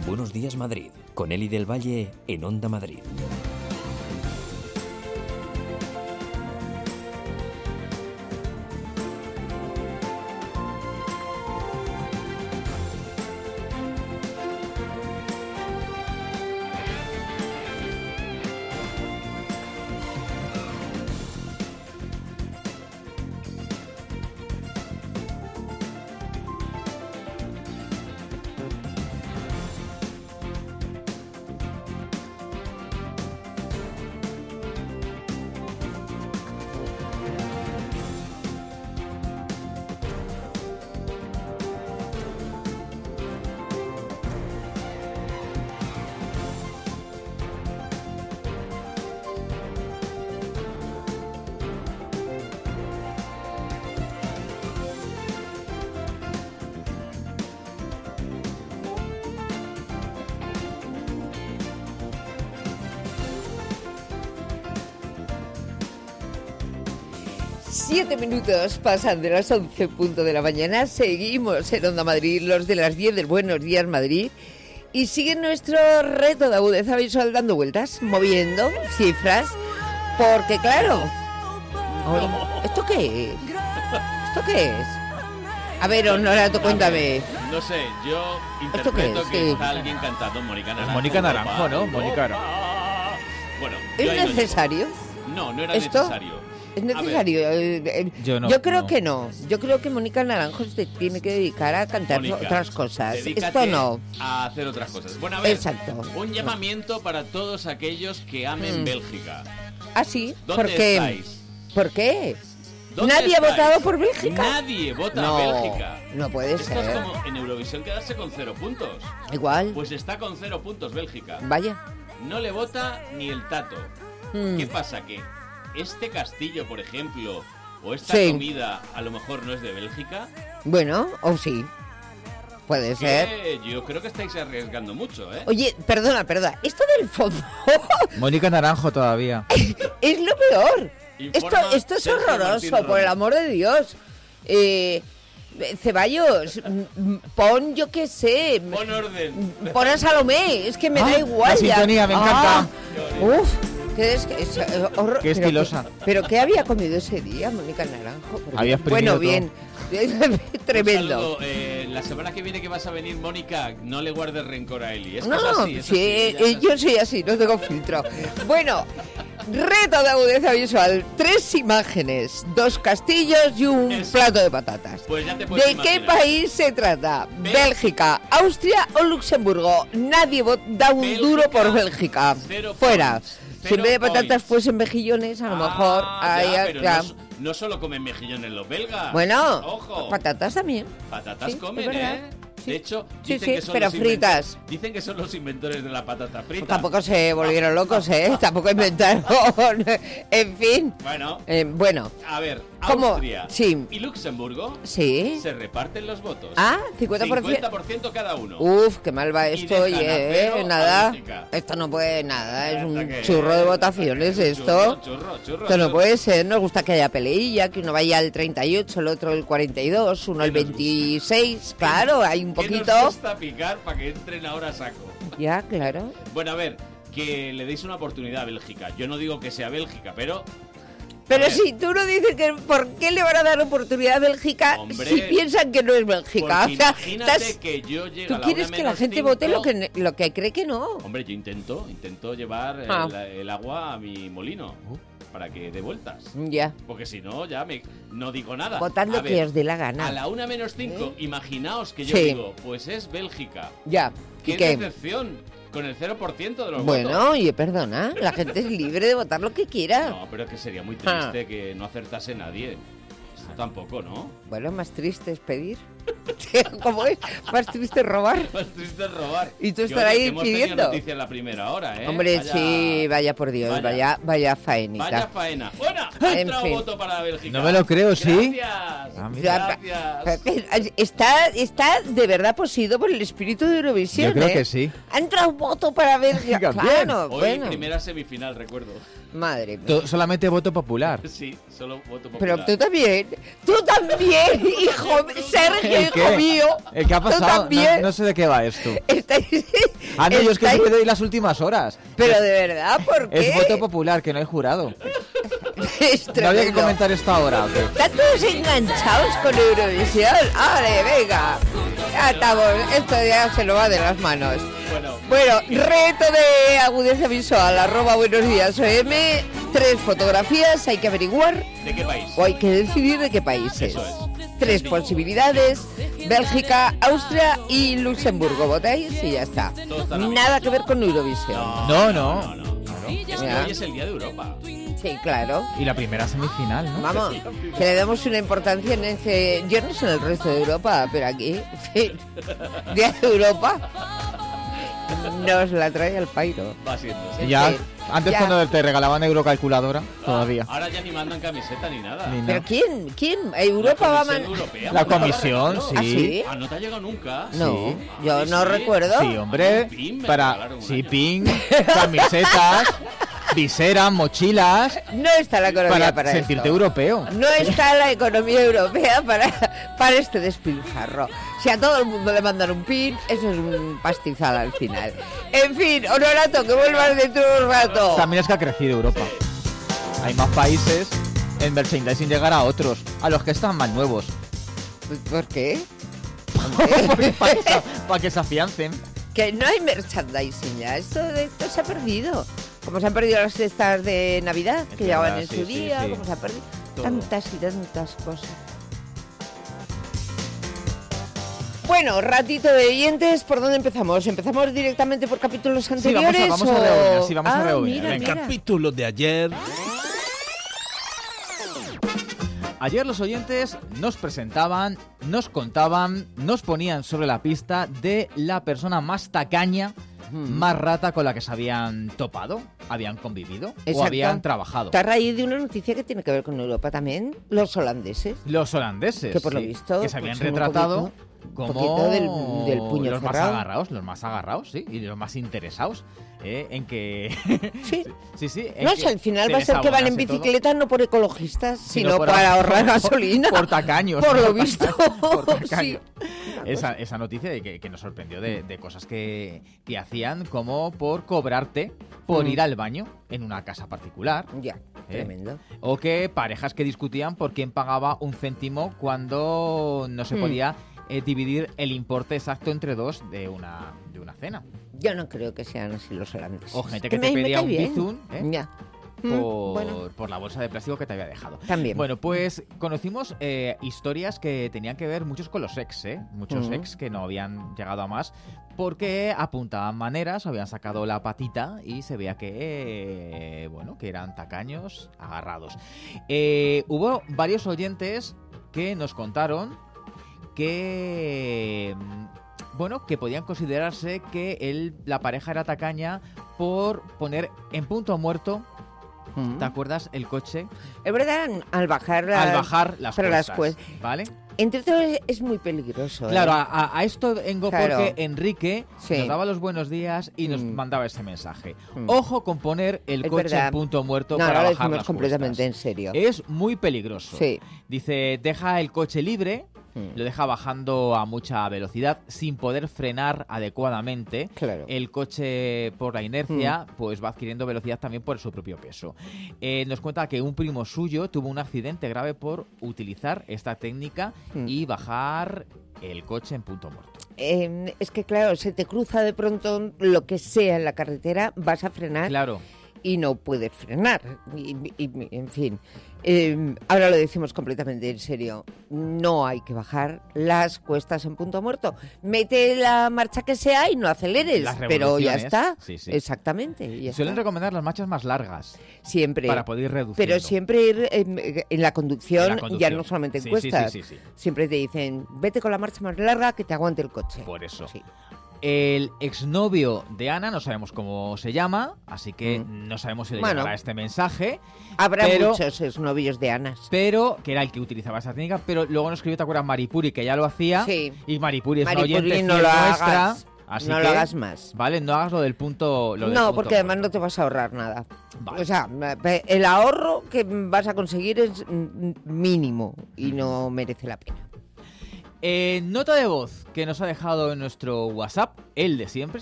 Buenos Días Madrid, con Eli del Valle en Onda Madrid. Siete minutos pasan de las 11:00 de la mañana. Seguimos en Onda Madrid, los de las 10 del Buenos Días Madrid. Y sigue nuestro reto de agudeza visual dando vueltas, moviendo cifras. Porque claro, ¿esto qué es? ¿Esto qué es? A ver, Honorato, cuéntame. No sé, yo interpreto que está alguien cantando Mónica Naranjo. Mónica Naranjo, ¿no? Mónica Naranjo. Bueno, ¿Es necesario? No era ¿Esto? necesario. ¿Es necesario? Yo creo que no. Yo creo que Mónica Naranjo se tiene que dedicar a cantar otras cosas. Esto no. A hacer otras cosas. Bueno, a ver, exacto. Un llamamiento para todos aquellos que amen Bélgica. ¿Ah, sí? ¿Dónde ¿Por qué? estáis? ¿Por qué? ¿Dónde ¿Nadie estáis? ha votado por Bélgica? Nadie vota No, a Bélgica. no puede Esto ser. es como en Eurovisión quedarse con 0 puntos. Igual. Pues está con 0 puntos Bélgica. Vaya. No le vota ni el tato. ¿Qué pasa? Que este castillo, por ejemplo, o esta comida, a lo mejor no es de Bélgica. Bueno, o sí. Puede ser. Yo creo que estáis arriesgando mucho, ¿eh? Oye, perdona. Esto del fondo Mónica Naranjo todavía. es lo peor. Informa Esto es Sergio horroroso, Martín por Rodríguez. el amor de Dios. Ceballos, pon, yo qué sé. Pon orden. Pon a Salomé, es que me da igual. La sintonía, me encanta. Uf, es horror. Qué estilosa. Pero ¿qué había comido ese día, Mónica Naranjo? Porque, Había exprimido bueno, bien. Tremendo. Un saludo. La semana que viene que vas a venir, Mónica, no le guardes rencor a Eli. No, yo soy así, no tengo filtro. Bueno, reto de agudeza visual. 3 imágenes, 2 castillos y un plato de patatas. Pues ya te puedes ¿De imaginar. qué país se trata? ¿Bélgica, Austria o Luxemburgo? Nadie da un Bélgica, duro por Bélgica. 0 Fuera. points, Si en vez de 0 patatas points. fuesen mejillones, a lo mejor. Pero no solo comen mejillones los belgas. Bueno, ojo. Patatas también. Patatas Sí, comen, es verdad. ¿eh? Sí. De hecho, Sí, dicen sí, que son pero los fritas. Dicen que son los inventores de la patata frita. Pues tampoco se volvieron locos, Tampoco inventaron. En fin. Bueno, a ver, ¿Cómo? Austria Sí. y Luxemburgo Sí. se reparten los votos. Ah, 50%. 50% cada uno. Uf, qué mal va Y esto, dejan a cero a nada. Bélgica. Esto no puede nada, es un Hasta que- churro de votaciones esto. Churro. Esto no puede ser, nos gusta que haya peleilla, que uno vaya al 38, el otro el 42, uno al 26, claro, hay un ¿Qué poquito. nos gusta picar para que entren ahora a saco? Ya, claro. Bueno, a ver, que le deis una oportunidad a Bélgica. Yo no digo que sea Bélgica, pero... Pero a ver, si tú no dices que ¿por qué le van a dar oportunidad a Bélgica Hombre, si piensan que no es Bélgica? porque O sea, imagínate que yo llegue ¿tú a la quieres una que la menos gente 5? vote lo que cree que no? Hombre, yo intento llevar el agua a mi molino para que dé vueltas. Ya. Porque si no, ya no digo nada. Votad lo A que ver, os dé la gana. A la 1 menos 5, imaginaos que yo Sí. digo, pues es Bélgica. Ya. ¿Y ¡Qué qué? decepción! Con el 0% de los Bueno, votos. oye, perdona, la gente es libre de votar lo que quiera. No, pero es que sería muy triste que no acertase nadie. Esto tampoco, ¿no? Bueno, más triste es pedir. ¿Cómo es? Más triste es robar. Más triste es robar. Y tú Que, estar oye, ahí que hemos pidiendo. tenido noticias en la primera hora, ¿eh? Hombre, sí, vaya por Dios, vaya faénica. Vaya faena. Bueno, ha En entrado fin. voto para Bélgica. No me lo creo, ¿sí? Gracias. Ya, Gracias. Está de verdad poseído por el espíritu de Eurovisión. Yo creo que sí. Ha entrado un voto para Bélgica. Bien. Claro, Hoy bueno. primera semifinal, recuerdo. Madre mía. Solamente voto popular. Sí, solo voto Pero popular. tú también, hijo, Sergio, hijo hijo mío. ¿El qué ha Tú pasado? también. No sé de qué va esto. Estáis- Ah, no, yo es que estáis- siempre doy las últimas horas. Pero de verdad, ¿por qué? Es voto popular, que no hay jurado. Es No había que tremendo. comentar esto ahora, ¿o qué? Están todos enganchados con Eurovisión. ¡Ale, venga! Ya estamos, esto ya se lo va de las manos. Bueno, reto de agudeza visual, @buenosdias_OM, 3 fotografías, hay que averiguar ¿De qué país? o hay que decidir de qué país es. Eso es. 3 posibilidades, Bélgica, Austria y Luxemburgo. Votáis y ya está. Todo está bien. Nada que ver con Eurovisión. No. Es que Ya. hoy es el Día de Europa. Sí, claro. Y la primera semifinal, ¿no? Vamos, que le damos una importancia en ese... Yo no sé en el resto de Europa, pero aquí, sí, Día de Europa, nos la trae al pairo. Va siendo. Y ¿sí? ya, Sí. antes Ya. cuando te regalaban eurocalculadora, todavía. Ahora ya ni mandan camiseta ni nada. Ni ¿Pero nada. quién? ¿Europa va a Comisión mandar...? Europea La manda comisión, ahora, sí. ¿Ah, sí? Ah, ¿no te ha llegado nunca? No, Sí. yo Sí, no sí. recuerdo. Sí, hombre, Un pin me para regalaron un sí, año. pin, camisetas, viseras, mochilas, No está la economía para sentirte esto. europeo. No está la economía europea para este despilfarro. Si a todo el mundo le mandan un pin, eso es un pastizal al final. En fin, Honorato, que vuelvas dentro de un rato. También es que ha crecido Europa. Hay más países en merchandising llegar a otros, a los que están más nuevos, ¿Por qué? para que se afiancen. Que no hay merchandising ya, esto se ha perdido. Como se han perdido las cestas de Navidad, Es que llegaban verdad, en sí, su sí, día, sí. como se ha perdido Todo. tantas y tantas cosas. Bueno, ratito de oyentes, ¿por dónde empezamos? ¿Empezamos directamente por capítulos Sí, anteriores? vamos a o- rebobinar, sí, vamos a rebobinar. Mira, El mira. capítulo de ayer. Ayer los oyentes nos presentaban, nos contaban, nos ponían sobre la pista de la persona más tacaña, más rata con la que se habían topado, habían convivido o Exacto. habían trabajado. Está a raíz de una noticia que tiene que ver con Europa también, los holandeses. Los holandeses, Que por lo sí, visto, que se habían pues, un retratado poquito como del puño los cerrado. más agarrados, sí, y los más interesados en que Sí. sí, en No que sé, al final se va a les ser que van en abonase todo. bicicleta no por ecologistas, sino por- para ahorrar gasolina. por tacaños. Por lo visto. Por tacaños. Sí. Esa noticia de que nos sorprendió de cosas que hacían como por cobrarte por ir al baño en una casa particular. Ya, tremendo. O que parejas que discutían por quién pagaba un céntimo cuando no se podía dividir el importe exacto entre dos de una cena. Yo no creo que sean así los holandeses. O gente que te me pedía cae un bien. bizum, ¿eh? Ya. Bueno, Por la bolsa de plástico que te había dejado. también. Bueno, pues conocimos historias que tenían que ver muchos con los ex, ¿eh? Muchos ex que no habían llegado a más porque apuntaban maneras, habían sacado la patita y se veía que, bueno, que eran tacaños agarrados. Hubo varios oyentes que nos contaron que... Bueno, que podían considerarse que la pareja era tacaña por poner en punto muerto, ¿te acuerdas? El coche Es verdad, al bajar las pero las cuestas, ¿vale? Entre todo es muy peligroso. Claro, ¿eh? a esto vengo Claro. porque Enrique Sí. nos daba los buenos días y nos mandaba ese mensaje. Mm. Ojo con poner el Es coche verdad. en punto muerto No, para ahora lo bajar decimos las completamente cuestas. en serio. Es muy peligroso. Sí. Dice, deja el coche libre, lo deja bajando a mucha velocidad sin poder frenar adecuadamente. Claro. El coche, por la inercia, pues va adquiriendo velocidad también por su propio peso. Nos cuenta que un primo suyo tuvo un accidente grave por utilizar esta técnica y bajar el coche en punto muerto. Es que, claro, se te cruza de pronto lo que sea en la carretera, vas a frenar Claro. y no puedes frenar. En fin, ahora lo decimos completamente en serio. No hay que bajar las cuestas en punto muerto. Mete la marcha que sea y no aceleres, Las pero ya revoluciones, está. sí, sí. Exactamente. Ya Suelen está. recomendar las marchas más largas Siempre. para poder reducir. Pero siempre ir en la conducción, En la conducción. ya no solamente en Sí, cuestas. sí, sí, sí. Siempre te dicen, vete con la marcha más larga que te aguante el coche. Por eso. Sí. El exnovio de Ana, no sabemos cómo se llama, así que no sabemos si le Bueno. llegará este mensaje. Habrá Pero- muchos exnovios de Anas. Pero, que era el que utilizaba esa técnica, pero luego nos escribió, ¿te acuerdas? Maripuri, que ya lo hacía. Sí. Y Maripuri es Maripuri, una oyente no fiel lo nuestra. hagas. Así No que, lo hagas más. Vale, no hagas lo del punto. No, porque además no te vas a ahorrar nada. Vale. O sea, el ahorro que vas a conseguir es mínimo y no merece la pena. Nota de voz que nos ha dejado en nuestro WhatsApp, el de siempre,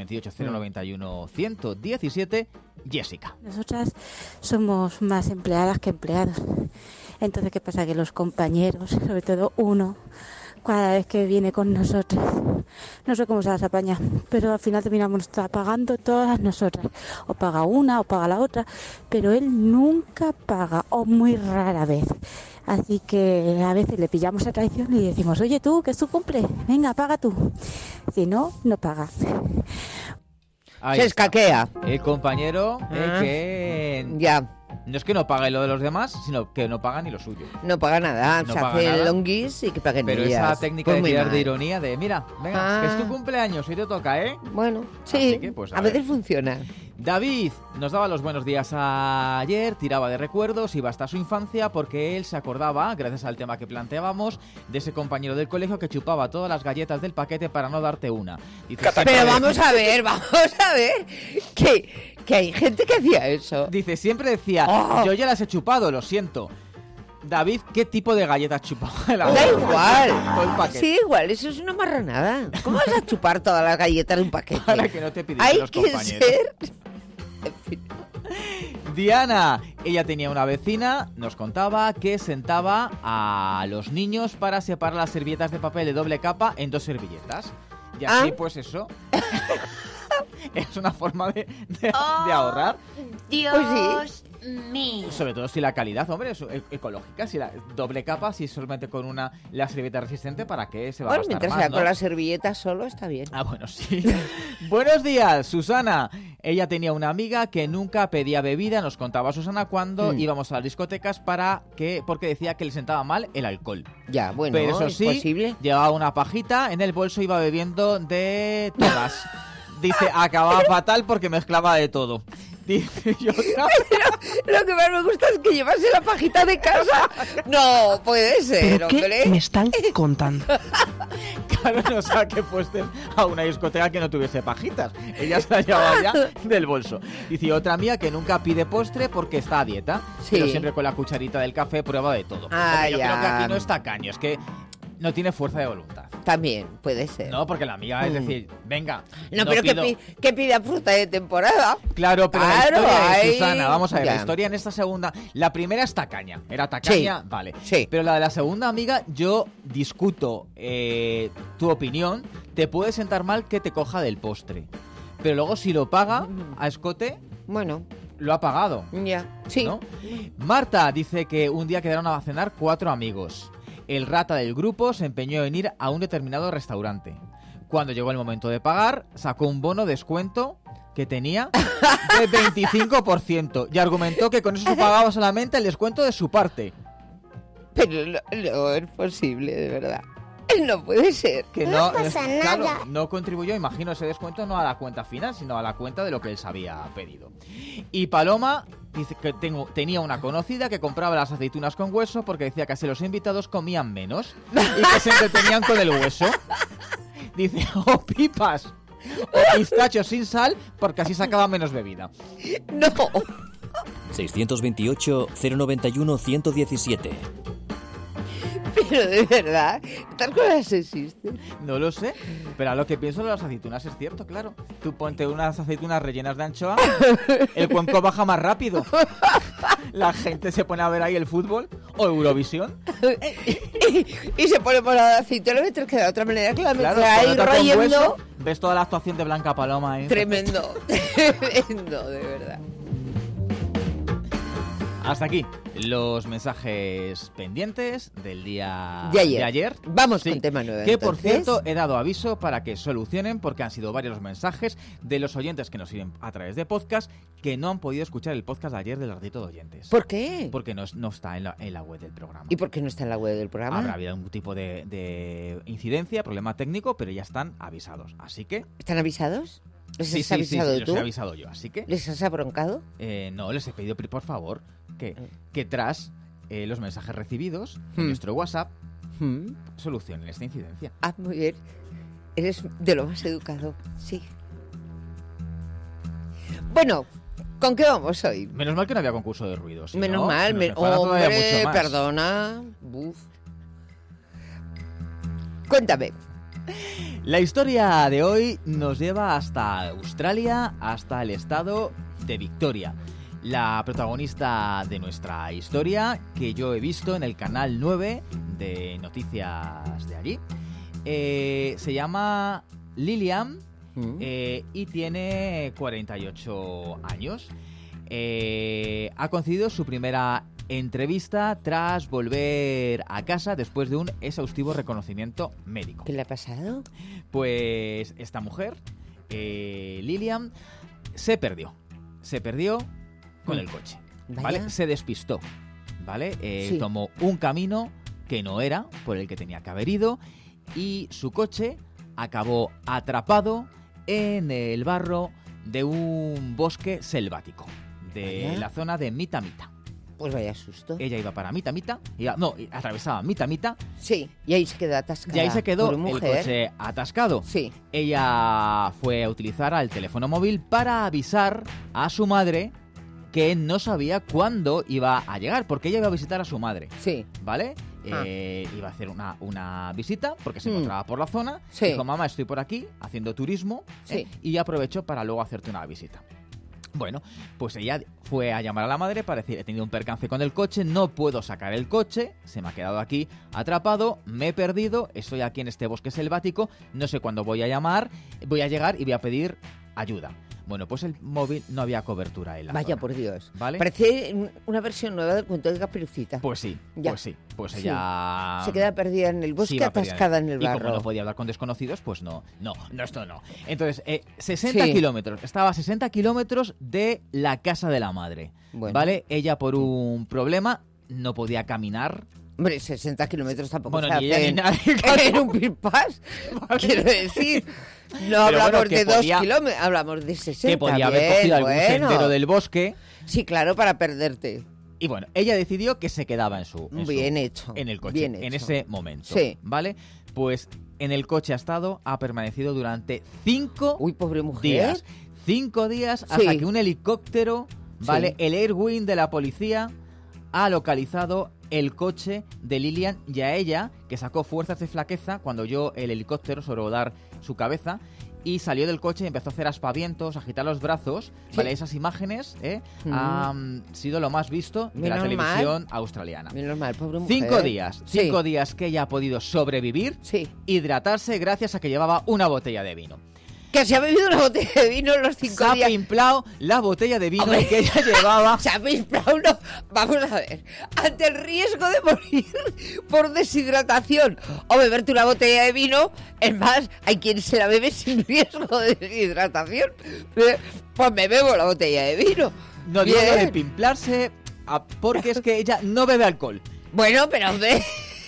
628-091-117, Jessica. Nosotras somos más empleadas que empleados. Entonces, ¿qué pasa? Que los compañeros, sobre todo uno, cada vez que viene con nosotros, no sé cómo se las apaña, pero al final terminamos pagando todas nosotras. O paga una o paga la otra, pero él nunca paga, o muy rara vez. Así que a veces le pillamos a traición y decimos, oye tú, que es tu cumple, venga, paga tú. Si no, no paga. Ahí Se está. escaquea. El compañero que Ya, no es que no pague lo de los demás, sino que no paga ni lo suyo. no paga nada. No se paga hace nada. el longuis y que paguen Pero ellas. esa técnica Pues de muy tirar mal. de ironía de, mira, venga, que es tu cumpleaños, hoy te toca, ¿eh? Bueno, sí, Así que, pues, a a ver. veces funciona. David nos daba los buenos días ayer, tiraba de recuerdos, iba hasta su infancia porque él se acordaba, gracias al tema que planteábamos, de ese compañero del colegio que chupaba todas las galletas del paquete para no darte una. Dice, Pero vamos a ver, que hay gente que hacía eso. Dice, siempre decía, Oh. yo ya las he chupado, lo siento. David, ¿qué tipo de galletas chupaba? Da igual. Todo el paquete. Sí, igual, eso es una marranada. ¿Cómo vas a chupar todas las galletas de un paquete? Para que no te pidiesen Hay los que compañeros. ser... En fin. Diana, ella tenía una vecina, nos contaba que sentaba a los niños para separar las servilletas de papel de doble capa en 2 servilletas. Y así, Ah. pues eso, es una forma de ahorrar. Dios Pues mío. Sobre todo si la calidad, hombre, es ecológica. Si la doble capa, si solamente con la servilleta resistente, ¿para qué se va a Bueno, gastar mientras más, sea ¿no? con las servilletas solo, está bien. Ah, bueno, sí. Buenos días, Susana. Ella tenía una amiga que nunca pedía bebida, nos contaba Susana, cuando íbamos a las discotecas porque decía que le sentaba mal el alcohol. Ya, bueno, Pero eso es sí, posible. llevaba una pajita, en el bolso iba bebiendo de todas. Dice, acababa fatal porque mezclaba de todo. Dice, yo Lo que más me gusta es que llevase la pajita de casa. No, puede ser, ¿Pero qué hombre. me están contando? claro, no sé que fuiste a una discoteca que no tuviese pajitas. Ella se la llevaba ya del bolso. Dice, otra mía que nunca pide postre porque está a dieta, Sí. pero siempre con la cucharita del café prueba de todo. Ah, Hombre, yo ya. creo que aquí no está caño, es que no tiene fuerza de voluntad. También puede ser. No, porque la amiga es decir, venga, No, pero pido. que pida fruta de temporada. Claro, pero la Claro, historia es, ahí- Susana, vamos a ver, ya. la historia en esta segunda, la primera es tacaña, era tacaña, vale. Sí. Pero la de la segunda amiga, yo discuto tu opinión, te puede sentar mal que te coja del postre. Pero luego si lo paga a escote, Bueno, lo ha pagado. ya. Sí. ¿No? Marta dice que un día quedaron a cenar 4 amigos. El rata del grupo se empeñó en ir a un determinado restaurante. Cuando llegó el momento de pagar, sacó un bono descuento que tenía de 25% y argumentó que con eso se pagaba solamente el descuento de su parte. Pero no es posible, de verdad. No puede ser. Que No pasa claro, nada. no contribuyó, imagino, ese descuento no a la cuenta final, sino a la cuenta de lo que él se había pedido. Y Paloma dice que tenía una conocida que compraba las aceitunas con hueso porque decía que así los invitados comían menos y que se entretenían con el hueso. Dice, o pipas o pistachos sin sal porque así sacaba menos bebida. No. 628-091-117. Pero de verdad, estas cosas existen. No lo sé, pero a lo que pienso de las aceitunas es cierto, claro. Tú ponte unas aceitunas rellenas de anchoa, el cuenco baja más rápido. La gente se pone a ver ahí el fútbol o Eurovisión. Y se pone por la aceituna mientras que de otra manera que la Claro, mezcla ahí cuando toca un royendo. hueso, ves toda la actuación de Blanca Paloma ahí. Tremendo. Tremendo, de verdad. Hasta aquí los mensajes pendientes del día De ayer. Vamos con tema nuevo, Que por entonces. cierto he dado aviso para que solucionen porque han sido varios los mensajes de los oyentes que nos siguen a través de podcast que no han podido escuchar el podcast de ayer del ratito de oyentes. ¿Por qué? Porque no está en la web del programa. ¿Y por qué no está en la web del programa? Habrá habido algún tipo de incidencia, problema técnico, pero ya están avisados. Así que... ¿Están avisados? ¿Les Sí, has sí, avisado los tú? he avisado yo. Así que... ¿Les has abroncado? No, les he pedido, por favor, que tras los mensajes recibidos en nuestro WhatsApp solucionen esta incidencia. Ah, muy bien. Eres de lo más educado, sí. Bueno, ¿con qué vamos hoy? Menos mal que no había concurso de ruidos. si Menos no, mal, se nos enfada todavía hombre, mucho más. perdona. Buf. Cuéntame. La historia de hoy nos lleva hasta Australia, hasta el estado de Victoria. La protagonista de nuestra historia, que yo he visto en el canal 9 de noticias de allí, se llama Lilian y tiene 48 años. Ha concedido su primera entrevista tras volver a casa después de un exhaustivo reconocimiento médico. ¿Qué le ha pasado? Pues esta mujer, Lilian, se perdió con el coche, ¿vale? Vaya. Se despistó, ¿vale? Sí. Tomó un camino que no era por el que tenía que haber ido y su coche acabó atrapado en el barro de un bosque selvático de Vaya. la zona de Mitamita. Pues vaya susto. Ella iba para Mitamita, atravesaba Mitamita Sí, y ahí se quedó atascada. y ahí se quedó Pobre el mujer. coche atascado. Sí. Ella fue a utilizar el teléfono móvil para avisar a su madre que no sabía cuándo iba a llegar, porque ella iba a visitar a su madre, Sí. ¿vale? Ah. Iba a hacer una visita porque se encontraba por la zona. Sí. Dijo, mamá, estoy por aquí haciendo turismo Sí. y aprovecho para luego hacerte una visita. Bueno, pues ella fue a llamar a la madre para decir, he tenido un percance con el coche, no puedo sacar el coche, se me ha quedado aquí atrapado, me he perdido, estoy aquí en este bosque selvático, no sé cuándo voy a llegar y voy a pedir ayuda. Bueno, pues el móvil no había cobertura en la Vaya zona, por Dios. ¿vale? Parece una versión nueva del cuento de Caperucita. Pues sí, Ya. pues Sí. ella... Se queda perdida en el Sí, bosque, iba perdida. atascada en el Y barro. como no podía hablar con desconocidos, pues no, esto no. Entonces, 60 Sí. kilómetros, estaba a 60 kilómetros de la casa de la madre, Bueno. ¿vale? Ella por un problema no podía caminar. Hombre, 60 kilómetros tampoco Bueno, se ni ella ni hacen nadie, en un pispás. Quiero decir, no Pero hablamos bueno, que de 2 podía- kilómetros, hablamos de 60. que podía haber bien, cogido algún bueno. sendero del bosque. Sí, claro, para perderte. Y bueno, ella decidió que se quedaba Bien hecho. en el coche, Bien en hecho. ese momento, Sí. ¿vale? Pues en el coche ha permanecido durante 5 Uy, pobre mujer. días. 5 días Sí. hasta que un helicóptero, ¿vale? Sí. El Air Wing de la policía ha localizado el coche de Lilian y a ella, que sacó fuerzas de flaqueza cuando oyó el helicóptero sobrevolar su cabeza y salió del coche y empezó a hacer aspavientos, a agitar los brazos, Sí. ¿vale? Esas imágenes han sido lo más visto de la Menos televisión australiana. Menos mal, pobre mujer. 5 días, Sí. 5 días que ella ha podido sobrevivir, Sí. hidratarse gracias a que llevaba una botella de vino. Que se ha bebido una botella de vino en los 5 Se ha días. pimplado la botella de vino Hombre. que ella llevaba. Se ha pimplado uno. Vamos a ver. Ante el riesgo de morir por deshidratación o beberte una botella de vino, es más, hay quien se la bebe sin riesgo de deshidratación. Pues me bebo la botella de vino. No digo lo de Bien. pimplarse, porque es que ella no bebe alcohol. Bueno, pero hombre,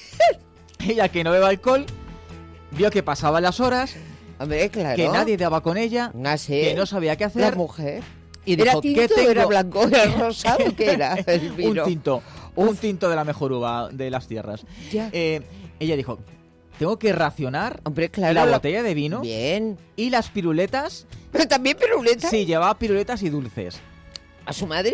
Ella que no bebe alcohol, vio que pasaban las horas, hombre, claro. que nadie daba con ella, No sé. que no sabía qué La hacer. mujer. Y ¿Era dijo, tinto ¿qué tengo? o era blanco? ¿Era rosado? ¿Qué era el vino? Un tinto de la mejor uva de las tierras. Ya. Ella dijo, tengo que racionar Hombre, claro. la botella de vino Bien. y las piruletas. Pero también piruleta. Sí, llevaba piruletas y dulces. ¿A su madre?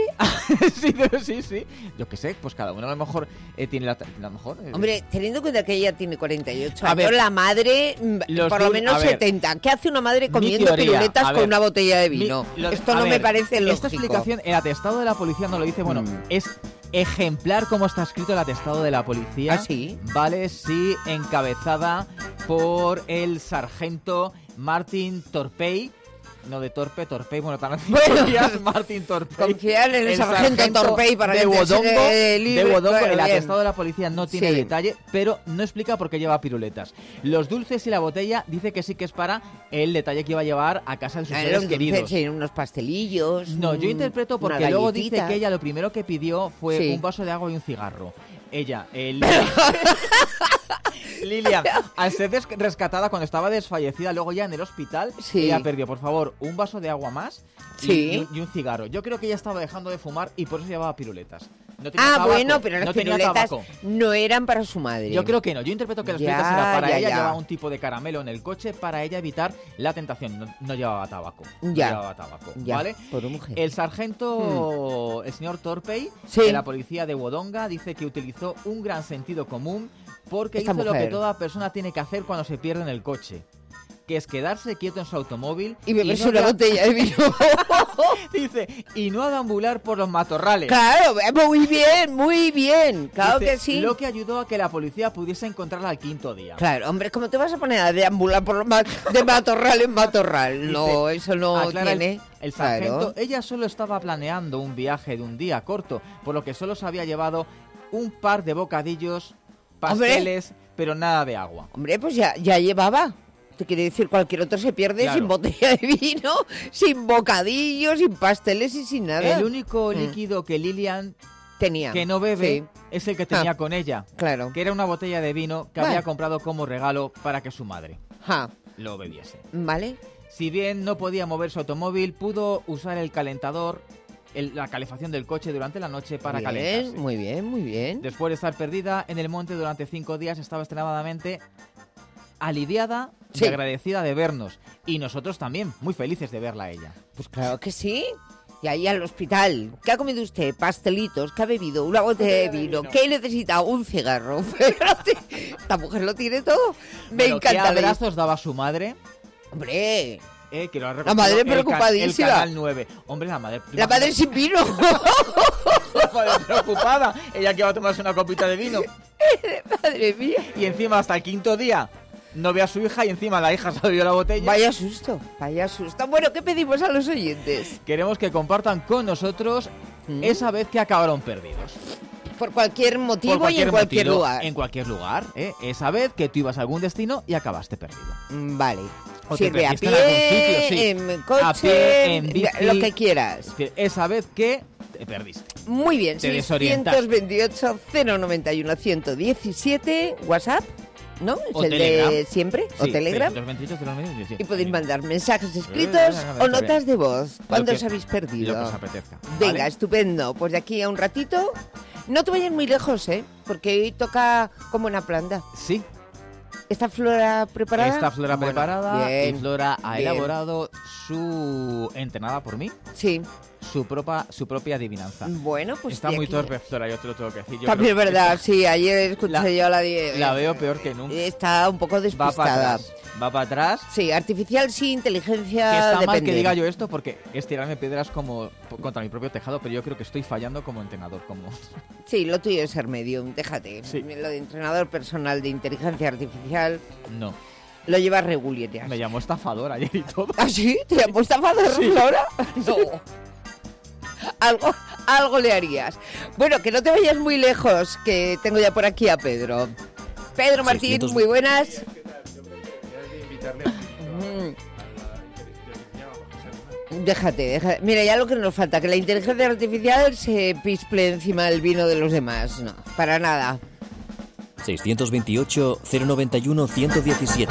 sí. Yo qué sé, pues cada uno a lo mejor tiene la mejor. Hombre, teniendo en cuenta que ella tiene 48 A años, ver, la madre los por lo dul- menos a ver, 70. ¿Qué hace una madre comiendo teoría, piruletas a con ver, una botella de vino? Esto a no me ver, parece lógico. Esta explicación, el atestado de la policía no lo dice, bueno, es ejemplar como está escrito el atestado de la policía. ¿Ah, sí? Vale, sí, encabezada por el sargento Martin Torpey. No de Torpey, bueno, también Bueno, Martin Torpey. confiar en el sargento Torpey para que te siga libre. de Wodongo, Bueno, el bien. atestado de la policía no tiene Sí. detalle, pero no explica por qué lleva piruletas. Los dulces y la botella dice que sí que es para el detalle que iba a llevar a casa de sus seres Un dulce, queridos. sí, unos pastelillos. No, yo interpreto una porque luego dice galletita. que ella lo primero que pidió fue Sí. un vaso de agua y un cigarro. Ella, Lilian, al ser rescatada cuando estaba desfallecida, luego ya en el hospital, Sí. ella perdió, por favor, un vaso de agua más Sí. y un cigarro. Yo creo que ella estaba dejando de fumar y por eso llevaba piruletas. No tenía tabaco, bueno, pero las no tenía piruletas tabaco. no eran para su madre. Yo creo que no. Yo interpreto que las Ya, piruletas eran para ya, ella. ya. Llevaba un tipo de caramelo en el coche para ella evitar la tentación. No llevaba tabaco. No Ya. llevaba tabaco, Ya, ¿vale? pobre mujer. El sargento, el señor Torpey, Sí. de la policía de Wodonga, dice que utilizó un gran sentido común porque Esta hizo lo que mujer. toda persona tiene que hacer cuando se pierde en el coche, que es quedarse quieto en su automóvil Y beberse no una botella de vino. dice, y no a deambular por los matorrales. Claro, muy bien, muy bien. Claro Dice, que sí. Lo que ayudó a que la policía pudiese encontrarla al quinto día. Claro, hombre, ¿cómo te vas a poner a deambular por de matorral en matorral? No, Dice, eso no aclara tiene. El sargento, Claro. ella solo estaba planeando un viaje de un día corto, por lo que solo se había llevado un par de bocadillos, pasteles, pero nada de agua. Hombre, pues ya llevaba. Te quiere decir, cualquier otro se pierde Claro. sin botella de vino, sin bocadillos, sin pasteles y sin nada. El único líquido que Lilian, tenía. que no bebe, Sí, es el que tenía con ella, claro. que era una botella de vino que Vale. había comprado como regalo para que su madre Ja, lo bebiese. vale. Si bien no podía mover su automóvil, pudo usar el calentador, la calefacción del coche durante la noche para Bien, calentarse. muy bien, muy bien. Después de estar perdida en el monte durante 5 días, estaba extremadamente aliviada Sí. y agradecida de vernos. Y nosotros también, muy felices de verla a ella. Pues claro que sí. Y ahí al hospital. ¿Qué ha comido usted? Pastelitos. ¿Qué ha bebido? Una botella de vino. ¿Qué necesita? Un cigarro. Esta mujer lo tiene todo. Me Bueno, ¿qué encanta. abrazos daba su madre? Hombre, Que lo ha La madre recogido preocupadísima. El canal 9. Hombre, la madre... la madre sin vino. La madre preocupada. Ella que va a tomarse una copita de vino. Madre mía. Y encima hasta el quinto día no ve a su hija y encima la hija se bebió la botella. Vaya susto, vaya susto. Bueno, ¿qué pedimos a los oyentes? Queremos que compartan con nosotros esa vez que acabaron perdidos. Por cualquier motivo Por y en cualquier motivo, lugar. En cualquier lugar, ¿eh? Esa vez que tú ibas a algún destino y acabaste perdido. Vale. O te Sirve a perdiste pie, en algún sitio, sí. en coche, A pie, en bici. lo que quieras. Que esa vez que te perdiste. Muy bien, Te desorientaste. 628-091-117, WhatsApp, ¿no? Es O el Telegram. de siempre, o Sí, Telegram. 628, sí. Y podéis mandar mensajes escritos o notas de voz. ¿Cuándo os habéis perdido? Lo que os apetezca. Venga, ¿vale? estupendo. Pues de aquí a un ratito, no te vayas muy lejos, ¿eh? Porque hoy toca como una planta. Sí, ¿Está Flora preparada? está Flora Bueno, preparada bien, y Flora ha bien. elaborado su, entrenada por mí, Sí. su propia adivinanza. Bueno, pues Está de muy aquí- torpe Flora, yo te lo tengo que decir. Yo También es creo que verdad, sí, ayer escuché La- yo la veo peor que nunca. Está un poco Va para despistada. atrás. Va para atrás. Sí, artificial sí, inteligencia Que está mal depende. que diga yo esto porque es tirarme piedras como contra mi propio tejado, pero yo creo que estoy fallando como entrenador, como Sí, lo tuyo es ser medium, déjate. Sí. Lo de entrenador personal de inteligencia artificial no. lo llevas regular. Me llamó estafador ayer y todo. ¿Ah, sí? ¿Te llamó estafador, Sí. Flora? No. Algo le harías. Bueno, que no te vayas muy lejos, que tengo ya por aquí a Pedro. Pedro Martín, 600. muy buenas. Déjate. Mira, ya lo que nos falta, que la inteligencia artificial se pisple encima del vino de los demás. No, para nada. 628-091-117.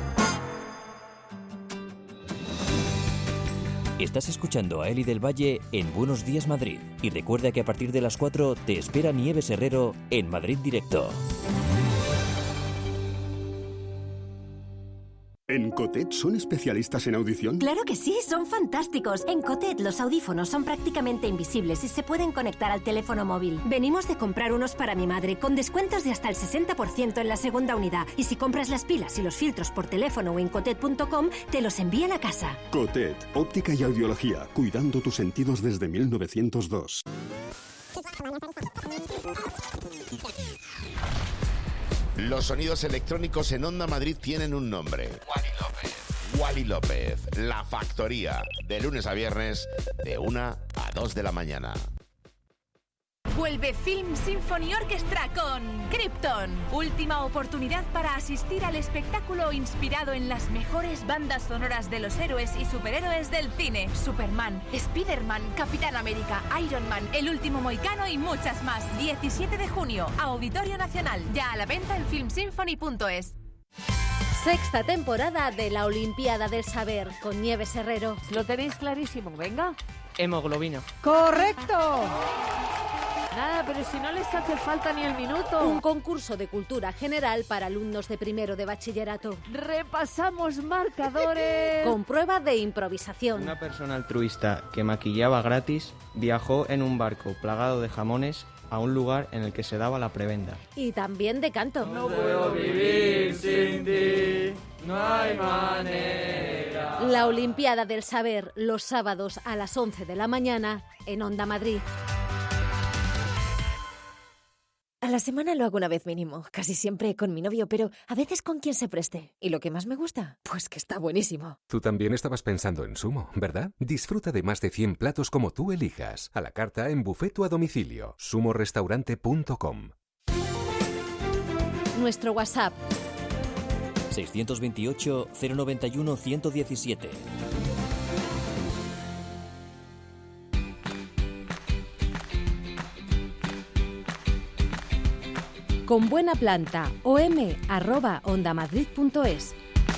Estás escuchando a Eli del Valle en Buenos Días Madrid. Y recuerda que a partir de las 4 te espera Nieves Herrero en Madrid Directo. ¿En Cotet son especialistas en audición? Claro que sí, son fantásticos. En Cotet los audífonos son prácticamente invisibles y se pueden conectar al teléfono móvil. Venimos de comprar unos para mi madre con descuentos de hasta el 60% en la segunda unidad. Y si compras las pilas y los filtros por teléfono o en cotet.com, te los envían a casa. Cotet, óptica y audiología, cuidando tus sentidos desde 1902. Los sonidos electrónicos en Onda Madrid tienen un nombre. Wally López, La Factoría, de lunes a viernes, de 1 a 2 de la mañana. Vuelve Film Symphony Orchestra con Krypton. Última oportunidad para asistir al espectáculo inspirado en las mejores bandas sonoras de los héroes y superhéroes del cine. Superman, Spider-Man, Capitán América, Iron Man, El Último Mohicano y muchas más. 17 de junio, Auditorio Nacional. Ya a la venta en filmsymphony.es. Sexta temporada de la Olimpiada del Saber con Nieves Herrero. Lo tenéis clarísimo, venga. Hemoglobina. ¡Correcto! Nada, pero si no les hace falta ni el minuto. Un concurso de cultura general para alumnos de primero de bachillerato. Repasamos marcadores. Con prueba de improvisación. Una persona altruista que maquillaba gratis viajó en un barco plagado de jamones a un lugar en el que se daba la prebenda. Y también de canto. No puedo vivir sin ti, no hay manera. La Olimpiada del Saber, los sábados a las 11 de la mañana en Onda Madrid. A la semana lo hago una vez mínimo, casi siempre con mi novio, pero a veces con quien se preste. ¿Y lo que más me gusta? Pues que está buenísimo. Tú también estabas pensando en Sumo, ¿verdad? Disfruta de más de 100 platos como tú elijas, a la carta, en buffet o a domicilio. sumorestaurante.com. Nuestro WhatsApp 628 091 117. con buena planta om@ondamadrid.es.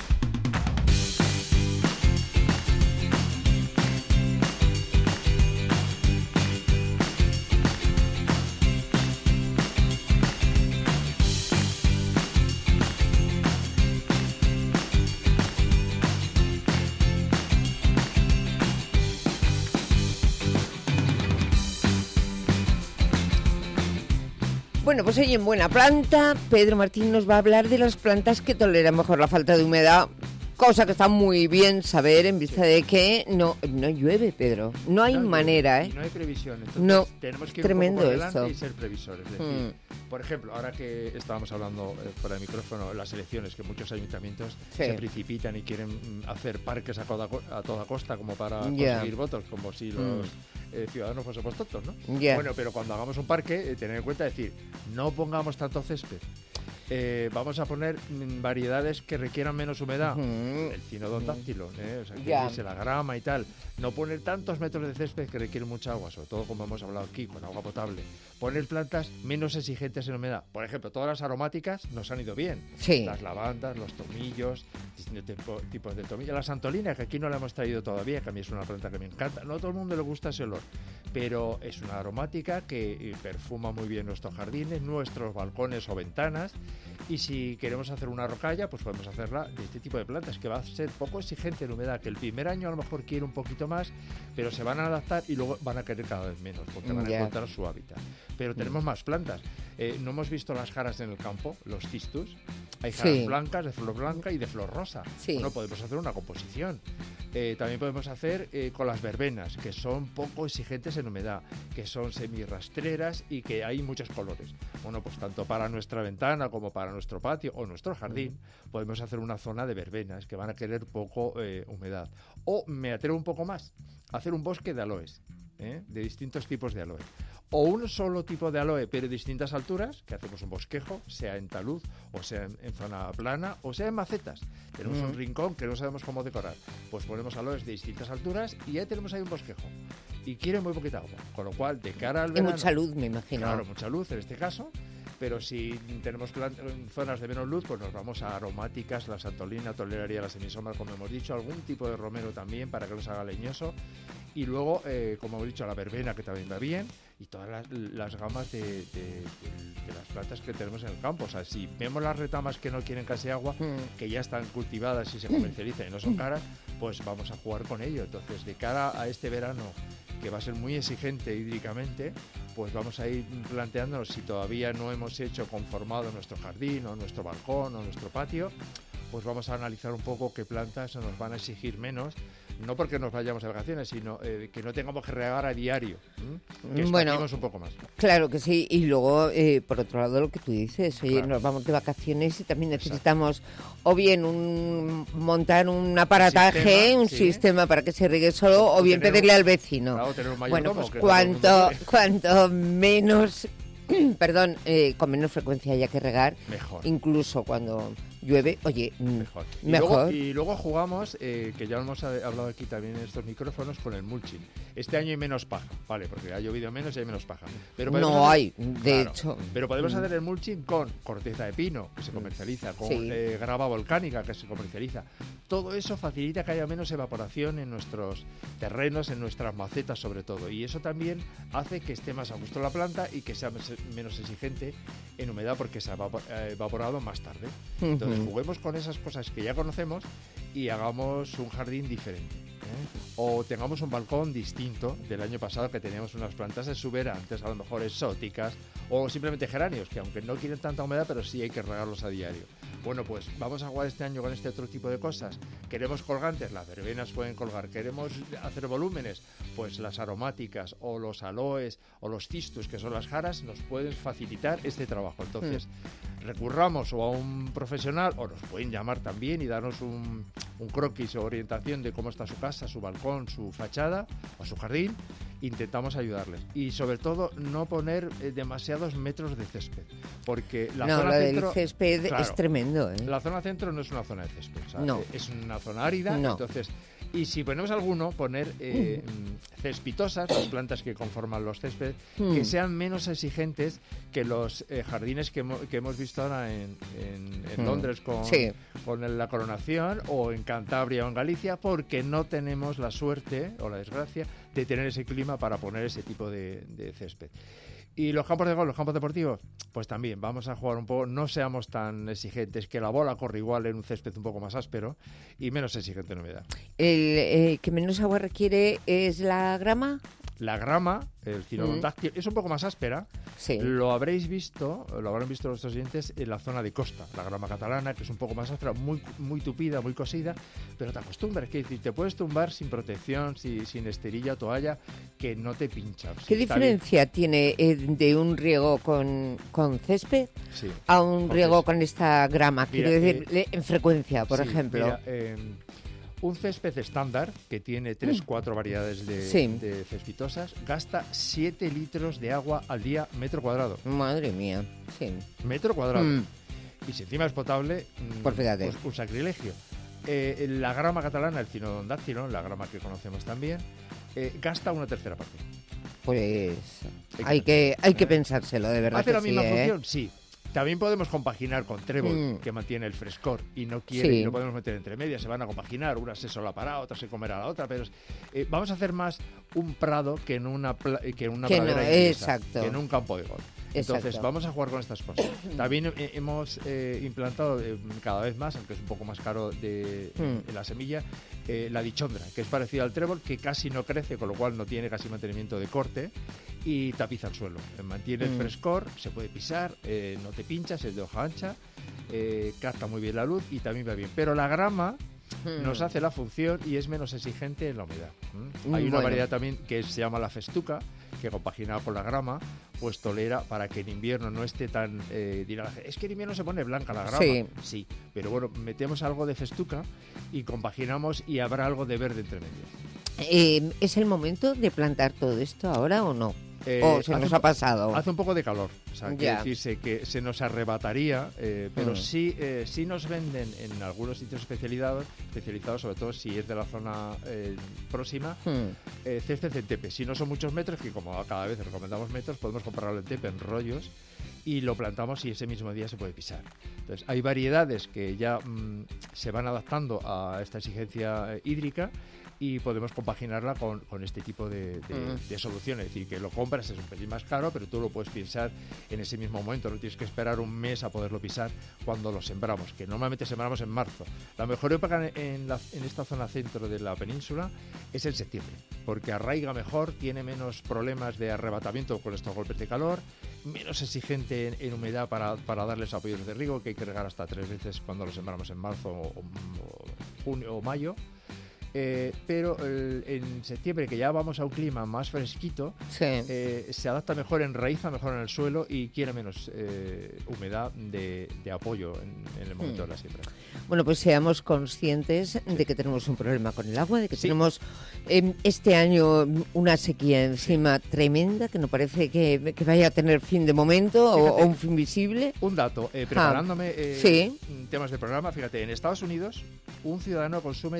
Bueno, pues hoy en Buena Planta, Pedro Martín nos va a hablar de las plantas que toleran mejor la falta de humedad, cosa que está muy bien saber en vista de que no llueve, Pedro. No hay manera, ¿eh? Y no hay previsión. Entonces no, tenemos que ir tremendo un poco por delante esto. y ser previsores. Es decir, por ejemplo, ahora que estábamos hablando fuera de micrófono, las elecciones, que muchos ayuntamientos se precipitan y quieren hacer parques a toda costa como para conseguir votos, como si los ciudadanos fuésemos tontos, ¿no? Bueno, pero cuando hagamos un parque, tener en cuenta, decir, no pongamos tanto césped. Vamos a poner variedades que requieran menos humedad. El cinodondáctilo, o sea, que dice la grama y tal. No poner tantos metros de césped que requieren mucha agua, sobre todo como hemos hablado aquí, con agua potable. Poner plantas menos exigentes en humedad. Por ejemplo, todas las aromáticas nos han ido bien. Sí. Las lavandas, los tomillos, distintos tipos de tomillos. La santolina, que aquí no la hemos traído todavía, que a mí es una planta que me encanta. No a todo el mundo le gusta ese olor, pero es una aromática que perfuma muy bien nuestros jardines, nuestros balcones o ventanas. Y si queremos hacer una rocalla, pues podemos hacerla de este tipo de plantas, que va a ser poco exigente en humedad, que el primer año a lo mejor quiere un poquito más, pero se van a adaptar y luego van a querer cada vez menos, porque van a encontrar su hábitat. Pero tenemos más plantas. No hemos visto las jaras en el campo, los cistus. Hay jaras blancas, de flor blanca y de flor rosa. Bueno, podemos hacer una composición. También podemos hacer con las verbenas, que son poco exigentes en humedad, que son semirrastreras y que hay muchos colores. Bueno, pues tanto para nuestra ventana como para nuestro patio o nuestro jardín, podemos hacer una zona de verbenas que van a querer poco humedad. O me atrevo un poco más, hacer un bosque de aloes, de distintos tipos de aloe. O un solo tipo de aloe, pero de distintas alturas, que hacemos un bosquejo, sea en talud, o sea en zona plana, o sea en macetas. Tenemos un rincón que no sabemos cómo decorar. Pues ponemos aloes de distintas alturas y ya tenemos ahí un bosquejo. Y quiere muy poquita agua, con lo cual, de cara al verano... Y mucha luz, me imagino. Claro, mucha luz en este caso. Pero si tenemos zonas de menos luz, pues nos vamos a aromáticas, la santolina, toleraría la semisombra, como hemos dicho, algún tipo de romero también para que nos haga leñoso. Y luego, como hemos dicho, la verbena, que también va bien, y todas las gamas de las plantas que tenemos en el campo. O sea, si vemos las retamas que no quieren casi agua, que ya están cultivadas y se comercializan y no son caras, pues vamos a jugar con ello. Entonces, de cara a este verano, que va a ser muy exigente hídricamente, pues vamos a ir planteándonos, si todavía no hemos conformado nuestro jardín o nuestro balcón o nuestro patio, pues vamos a analizar un poco qué plantas nos van a exigir menos, no porque nos vayamos de vacaciones, sino que no tengamos que regar a diario, que espaciemos un poco más. Claro que sí, y luego, por otro lado, lo que tú dices, oye, nos vamos de vacaciones y también necesitamos o bien montar un aparataje, un sistema para que se riegue solo, o bien pedirle al vecino. Claro, tener un bueno, pues cuanto menos... con menos frecuencia haya que regar, mejor. Incluso cuando llueve, oye, mejor. Y luego jugamos, que ya hemos hablado aquí también en estos micrófonos, con el mulching. Este año hay menos paja, ¿vale? Porque ha llovido menos y hay menos paja. Pero no hay, de hecho. Pero podemos hacer el mulching con corteza de pino, que se comercializa, con grava volcánica, que se comercializa. Todo eso facilita que haya menos evaporación en nuestros terrenos, en nuestras macetas sobre todo. Y eso también hace que esté más a gusto la planta y que sea menos exigente en humedad porque se ha evaporado más tarde. Entonces juguemos con esas cosas que ya conocemos y hagamos un jardín diferente. O tengamos un balcón distinto del año pasado, que teníamos unas plantas exuberantes, a lo mejor exóticas, o simplemente geranios, que aunque no quieren tanta humedad, pero sí hay que regarlos a diario. Bueno, pues vamos a jugar este año con este otro tipo de cosas. Queremos colgantes, las verbenas pueden colgar. Queremos hacer volúmenes, pues las aromáticas o los aloes o los cistus, que son las jaras, nos pueden facilitar este trabajo. Entonces, recurramos o a un profesional, o nos pueden llamar también y darnos un croquis o orientación de cómo está su casa, su balcón, su fachada o su jardín. Intentamos ayudarles. Y sobre todo, no poner demasiados metros de césped. Porque la zona centro... del césped es tremendo, ¿eh? La zona centro no es una zona de césped. O sea, no. Es una zona árida. No. Entonces, y si ponemos alguno, poner cespitosas, las plantas que conforman los céspedes, que sean menos exigentes que los jardines que hemos visto ahora en Londres con la coronación, o en Cantabria o en Galicia, porque no tenemos la suerte o la desgracia de tener ese clima para poner ese tipo de césped. Y los campos de golf, los campos deportivos, pues también vamos a jugar un poco, no seamos tan exigentes, que la bola corre igual en un césped un poco más áspero y menos exigente en humedad. ¿El que menos agua requiere es la grama? La grama, el cinodontáctil, es un poco más áspera. Sí. Lo habrán visto nuestros oyentes en la zona de costa, la grama catalana, que es un poco más áspera, muy tupida, muy cosida, pero te acostumbras, es decir, te puedes tumbar sin protección, sin esterilla o toalla, que no te pincha. ¿Qué diferencia tiene de un riego con césped a un riego con esta grama? Quiero decir, en frecuencia, por ejemplo. Mira, un césped estándar, que tiene 3-4 variedades de cespitosas, gasta 7 litros de agua al día metro cuadrado. Madre mía, metro cuadrado. Y si encima es potable, pues fíjate. Pues un sacrilegio. La grama catalana, el cinodontáctilo, la grama que conocemos también, gasta 1/3 parte. Pues hay que pensárselo, de verdad. ¿Hace la misma función? Sí. También podemos compaginar con trébol, que mantiene el frescor y no quiere, y lo podemos meter entre medias, se van a compaginar, una se solapará, otra se comerá a la otra, pero vamos a hacer más un prado que en una pradera inglesa, que en un campo de golf. Entonces vamos a jugar con estas cosas. También hemos implantado cada vez más, aunque es un poco más caro de la semilla, la dichondra, que es parecida al trébol, que casi no crece, con lo cual no tiene casi mantenimiento de corte, y tapiza el suelo. Mantiene el frescor, se puede pisar, no te pinchas, es de hoja ancha, capta muy bien la luz y también va bien. Pero la grama nos hace la función y es menos exigente en la humedad. Hay una variedad también que se llama la festuca, que compaginada con la grama, pues tolera para que en invierno no esté tan... es que en invierno se pone blanca la grama. Sí, pero bueno, metemos algo de festuca y compaginamos y habrá algo de verde entre medias. ¿Es el momento de plantar todo esto ahora o no? ¿O se nos ha pasado? Hace un poco de calor, o sea, quiere decirse que se nos arrebataría, pero sí nos venden en algunos sitios especializados, sobre todo si es de la zona próxima, césped en tepe. Si no son muchos metros, que como cada vez recomendamos metros, podemos comprarlo en tepe, en rollos, y lo plantamos y ese mismo día se puede pisar. Entonces, hay variedades que ya se van adaptando a esta exigencia hídrica, y podemos compaginarla con este tipo de soluciones. Es decir, que lo compras, es un pelín más caro, pero tú lo puedes pisar en ese mismo momento. No tienes que esperar un mes a poderlo pisar cuando lo sembramos, que normalmente sembramos en marzo. La mejor época en esta zona centro de la península es en septiembre, porque arraiga mejor, tiene menos problemas de arrebatamiento con estos golpes de calor, menos exigente en humedad para darles apoyos de riego, que hay que regar hasta 3 veces cuando lo sembramos en marzo o junio o mayo. Pero en septiembre, que ya vamos a un clima más fresquito, se adapta mejor, enraiza mejor en el suelo y quiere menos humedad de apoyo en el momento de la siembra. Bueno, pues seamos conscientes de que tenemos un problema con el agua, de que tenemos este año una sequía encima tremenda, que no parece que vaya a tener fin de momento o un fin visible. Un dato, preparándome temas de programa, fíjate, en Estados Unidos un ciudadano consume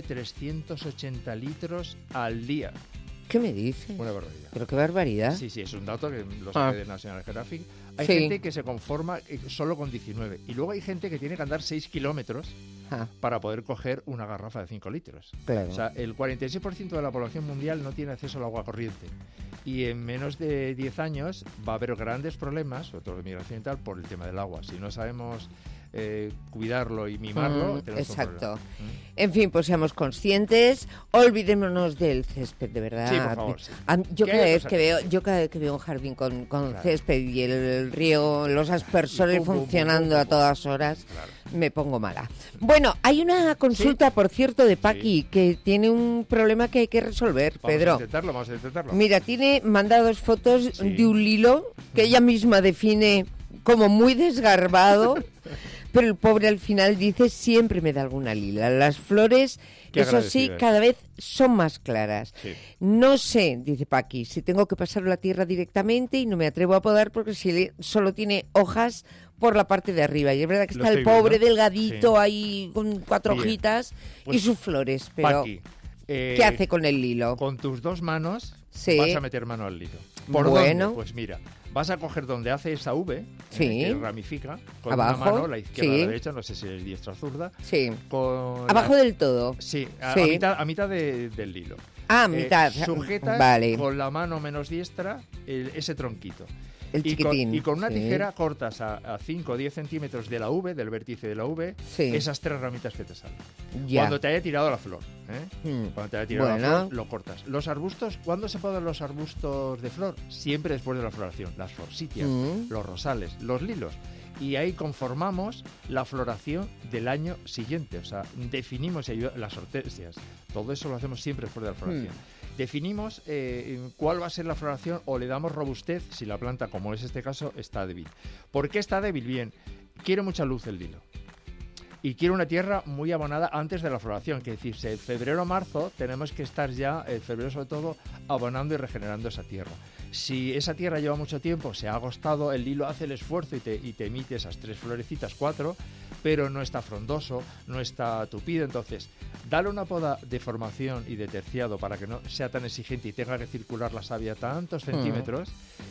380 litros al día. ¿Qué me dices? Una barbaridad. ¿Pero qué barbaridad? Sí, es un dato que lo saqué de National Geographic. Hay gente que se conforma solo con 19. Y luego hay gente que tiene que andar 6 kilómetros para poder coger una garrafa de 5 litros. Claro. O sea, el 46% de la población mundial no tiene acceso al agua corriente. Y en menos de 10 años va a haber grandes problemas, sobre todo de migración y tal, por el tema del agua. Si no sabemos cuidarlo y mimarlo, tenemos un problema. En fin, pues seamos conscientes, olvidémonos del césped, de verdad. Sí, por favor. Sí. Yo cada vez que veo un jardín con césped y el río, los aspersores funcionando a todas horas, me pongo mala. Bueno, hay una consulta, por cierto, de Paqui, que tiene un problema que hay que resolver, Pedro. Vamos a intentarlo. Mira, manda 2 fotos de un lilo que ella misma define como muy desgarbado. Pero el pobre al final dice, siempre me da alguna lila. Las flores, eso sí, cada vez son más claras. Sí. No sé, dice Paqui, si tengo que pasar la tierra directamente y no me atrevo a podar porque solo tiene hojas por la parte de arriba. Y es verdad que está el pobre delgadito ahí con 4 hojitas y sus flores. Pero Paqui, ¿qué hace con el lilo? Con tus 2 manos vas a meter mano al lilo. ¿Por dónde? Pues mira, vas a coger donde hace esa V, que ramifica, con abajo, una mano, la izquierda o la derecha, no sé si es diestra o zurda. Sí. Abajo del todo. Sí, a mitad del hilo. Ah, mitad. Sujetas con la mano menos diestra ese tronquito. El chiquitín. Y con una tijera cortas a 5 o 10 centímetros de la V, del vértice de la V, esas 3 ramitas que te salen. Cuando te haya tirado la flor. Cuando te haya tirado la flor, lo cortas. Los arbustos, ¿cuándo se podan los arbustos de flor? Siempre después de la floración. Las forsythias, los rosales, los lilos. Y ahí conformamos la floración del año siguiente. O sea, definimos las hortensias. Todo eso lo hacemos siempre después de la floración. Definimos cuál va a ser la floración o le damos robustez si la planta, como es este caso, está débil. ¿Por qué está débil? Bien, quiere mucha luz el lilo. Y quiere una tierra muy abonada antes de la floración, que es decir, en febrero o marzo tenemos que estar ya, en febrero sobre todo, abonando y regenerando esa tierra. Si esa tierra lleva mucho tiempo, se ha agostado, el lilo hace el esfuerzo y te emite esas 3 florecitas, 4, pero no está frondoso, no está tupido. Entonces, dale una poda de formación y de terciado para que no sea tan exigente y tenga que circular la savia tantos centímetros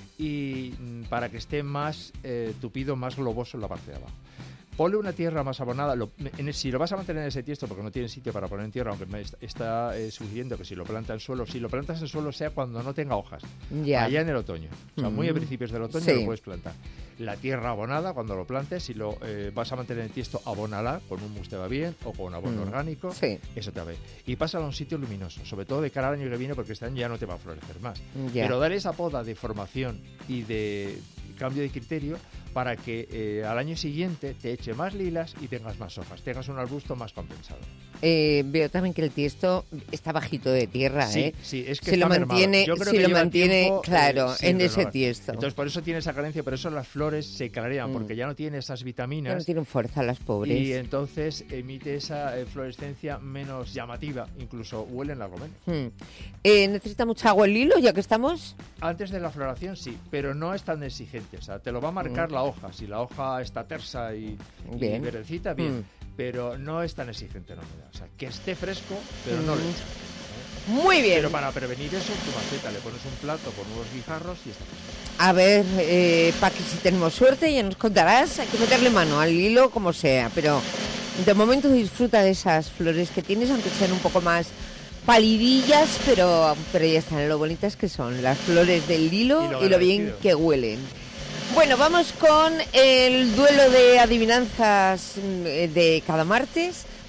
y para que esté más tupido, más globoso en la parte de abajo. Ponle una tierra más abonada. Si lo vas a mantener en ese tiesto porque no tiene sitio para poner en tierra, aunque me está sugiriendo que si lo plantas en suelo, si lo plantas en suelo sea cuando no tenga hojas, allá en el otoño. O sea, muy a principios del otoño lo puedes plantar. La tierra abonada, cuando lo plantes, si lo vas a mantener en el tiesto, abónala con un mus te va bien o con abono orgánico, eso te va bien. Y pásalo a un sitio luminoso, sobre todo de cara al año que viene, porque este año ya no te va a florecer más. Pero dale esa poda de formación y de cambio de criterio para que al año siguiente te eche más lilas y tengas más hojas, tengas un arbusto más compensado. Veo también que el tiesto está bajito de tierra, sí, es que se lo mantiene, Yo creo se que lo mantiene tiempo, claro, en ese tiesto. Entonces por eso tiene esa carencia, por eso las flores se clarean, porque ya no tiene esas vitaminas. Ya no tienen fuerza las pobres. Y entonces emite esa fluorescencia menos llamativa, incluso huelen algo menos. ¿Necesita mucha agua el lilo ya que estamos? Antes de la floración sí, pero no es tan exigente, o sea, te lo va a marcar la hoja. Si la hoja está tersa y verdecita, bien. Pero no es tan exigente la humedad. O sea, que esté fresco, pero no le eches. Muy bien. Pero para prevenir eso, tu maceta le pones un plato con unos guijarros y está fresco. A ver, Paqui, si tenemos suerte ya nos contarás. Hay que meterle mano al hilo como sea. Pero de momento disfruta de esas flores que tienes, aunque sean un poco más palidillas, pero ya están. Lo bonitas que son las flores del lilo y lo bien que huelen. Bueno, vamos con el duelo de adivinanzas de cada martes.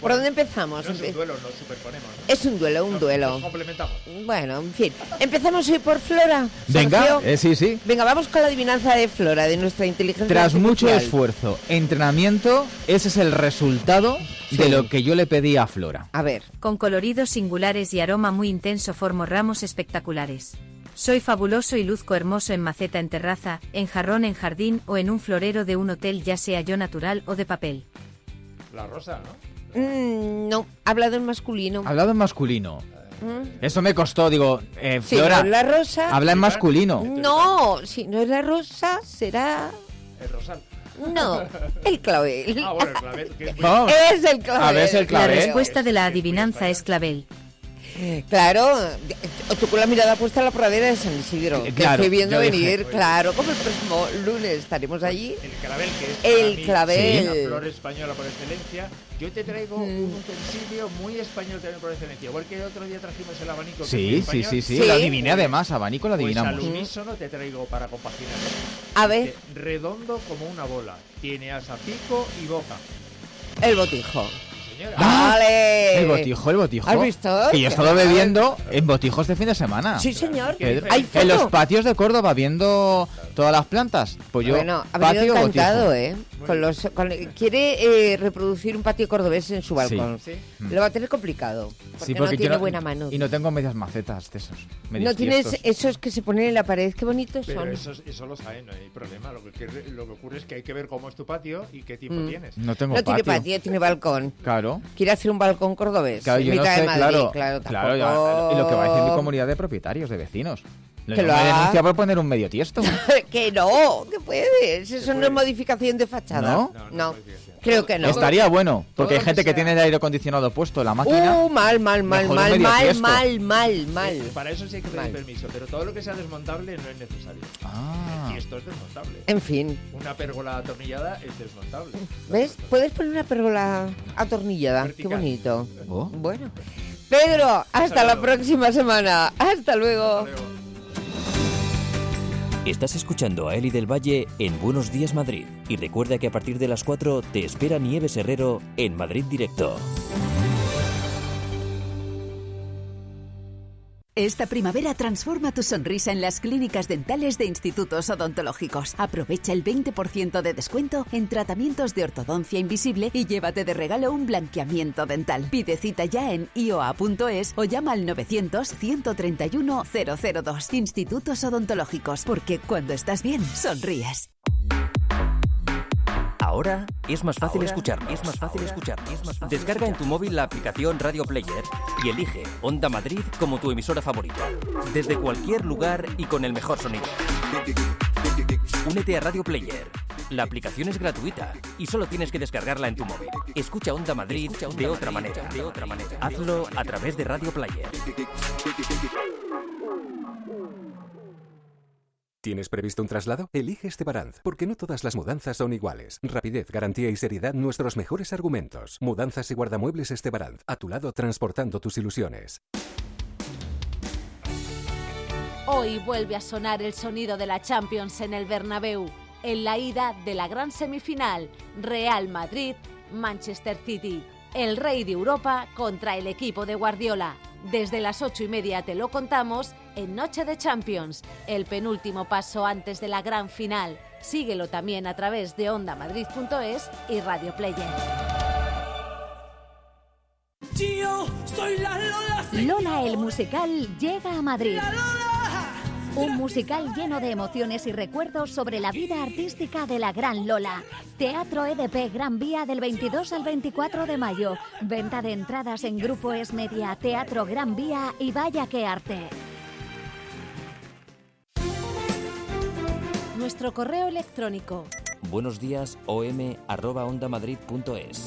¿Por dónde empezamos? No es un duelo, nos superponemos. Es un duelo, un duelo. Nos complementamos. Bueno, en fin. Empezamos hoy por Flora. Venga, Sergio. sí. Venga, vamos con la adivinanza de Flora, de nuestra inteligencia Tras mucho artificial. esfuerzo, entrenamiento, ese es el resultado de lo que yo le pedí a Flora. A ver. Con coloridos singulares y aroma muy intenso formo ramos espectaculares. Soy fabuloso y luzco hermoso en maceta, en terraza, en jarrón, en jardín o en un florero de un hotel, ya sea yo natural o de papel. La rosa, ¿no? No, hablado en masculino. Hablado en masculino. Eso me costó, digo, Si Flora, no es la rosa... habla en masculino. No, si no es la rosa, será... El rosal. No, el clavel. Ah, bueno, el clavel. Que es, Vamos. Es el clavel. A ver, es el clavel. La respuesta de la adivinanza es clavel. Claro, tú con la mirada puesta en la pradera de San Isidro. Te Claro, estoy viendo yo dije, venir, claro, como el próximo lunes estaremos allí. El clavel, que es El para mí clavel. una flor española por excelencia. Yo te traigo un utensilio muy español también por excelencia. Igual que el otro día trajimos el abanico. que es muy Sí, español. lo adiviné además, abanico lo adivinamos. Pues al unísono te traigo para compaginar. A ver. Redondo como una bola. Tiene asa, pico y boca. El botijo. Señora. ¡Vale! El botijo. ¿Has visto? Que yo he estado bebiendo en botijos de fin de semana. Sí, señor. Pedro, ¿Hay foto? en los patios de Córdoba viendo todas las plantas. Pues yo, Bueno, ha venido patio, encantado, botijo. quiere reproducir un patio cordobés en su balcón. Sí. Lo va a tener complicado, porque, Sí, no yo tiene buena mano. Y no tengo medias macetas de esos. No tienes esos que se ponen en la pared, qué bonitos Pero son. eso lo saben, no hay problema. Lo que ocurre es que hay que ver cómo es tu patio y qué tiempo tienes. No tengo No patio. tiene patio, tiene balcón. Claro. Quiere hacer un balcón cordobés. Claro, en yo no mitad sé, de Madrid, claro, tampoco... y lo que va a decir mi comunidad de propietarios, de vecinos. Que No lo me haga. denuncia por poner un medio tiesto. Que no, que puedes. Eso no es modificación de fachada. ¿No? No, creo que no. Estaría bueno, porque hay todo gente que que sea- tiene el aire acondicionado puesto en la máquina. Mal. Mejor un medio tiesto. Para eso sí hay que pedir Mal. permiso, pero todo lo que sea desmontable no es necesario. Ah. Y esto es desmontable. En fin, Una pérgola atornillada es desmontable. ¿ves? Puedes poner una pérgola atornillada. Vertical. Qué bonito. Oh. Bueno. Pedro, hasta la luego. próxima semana. Hasta luego. Hasta luego. Estás escuchando a Eli del Valle en Buenos Días Madrid. Y recuerda que a partir de las 4 te espera Nieves Herrero en Madrid Directo. Esta primavera transforma tu sonrisa en las clínicas dentales de Institutos Odontológicos. Aprovecha el 20% de descuento en tratamientos de ortodoncia invisible y llévate de regalo un blanqueamiento dental. Pide cita ya en ioa.es o llama al 900-131-002. Institutos Odontológicos, porque cuando estás bien, sonríes. Ahora es más fácil escucharnos. Descarga en tu móvil la aplicación Radio Player y elige Onda Madrid como tu emisora favorita. Desde cualquier lugar y con el mejor sonido. Únete a Radio Player. La aplicación es gratuita y solo tienes que descargarla en tu móvil. Escucha Onda Madrid de otra manera. Hazlo a través de Radio Player. ¿Tienes previsto un traslado? Elige Estebaranz, porque no todas las mudanzas son iguales. Rapidez, garantía y seriedad, nuestros mejores argumentos. Mudanzas y guardamuebles Estebaranz, a tu lado transportando tus ilusiones. Hoy vuelve a sonar el sonido de la Champions en el Bernabéu, en la ida de la gran semifinal Real Madrid-Manchester City. El rey de Europa contra el equipo de Guardiola. Desde las 8:30 te lo contamos en Noche de Champions, el penúltimo paso antes de la gran final. Síguelo también a través de ondamadrid.es y Radio Player. Lola el musical llega a Madrid. Un musical lleno de emociones y recuerdos sobre la vida artística de la gran Lola. Teatro EDP Gran Vía del 22 al 24 de mayo. Venta de entradas en Grupo Es Media, Teatro Gran Vía y Vaya que Arte. Nuestro correo electrónico. Buenos días om@ondamadrid.es.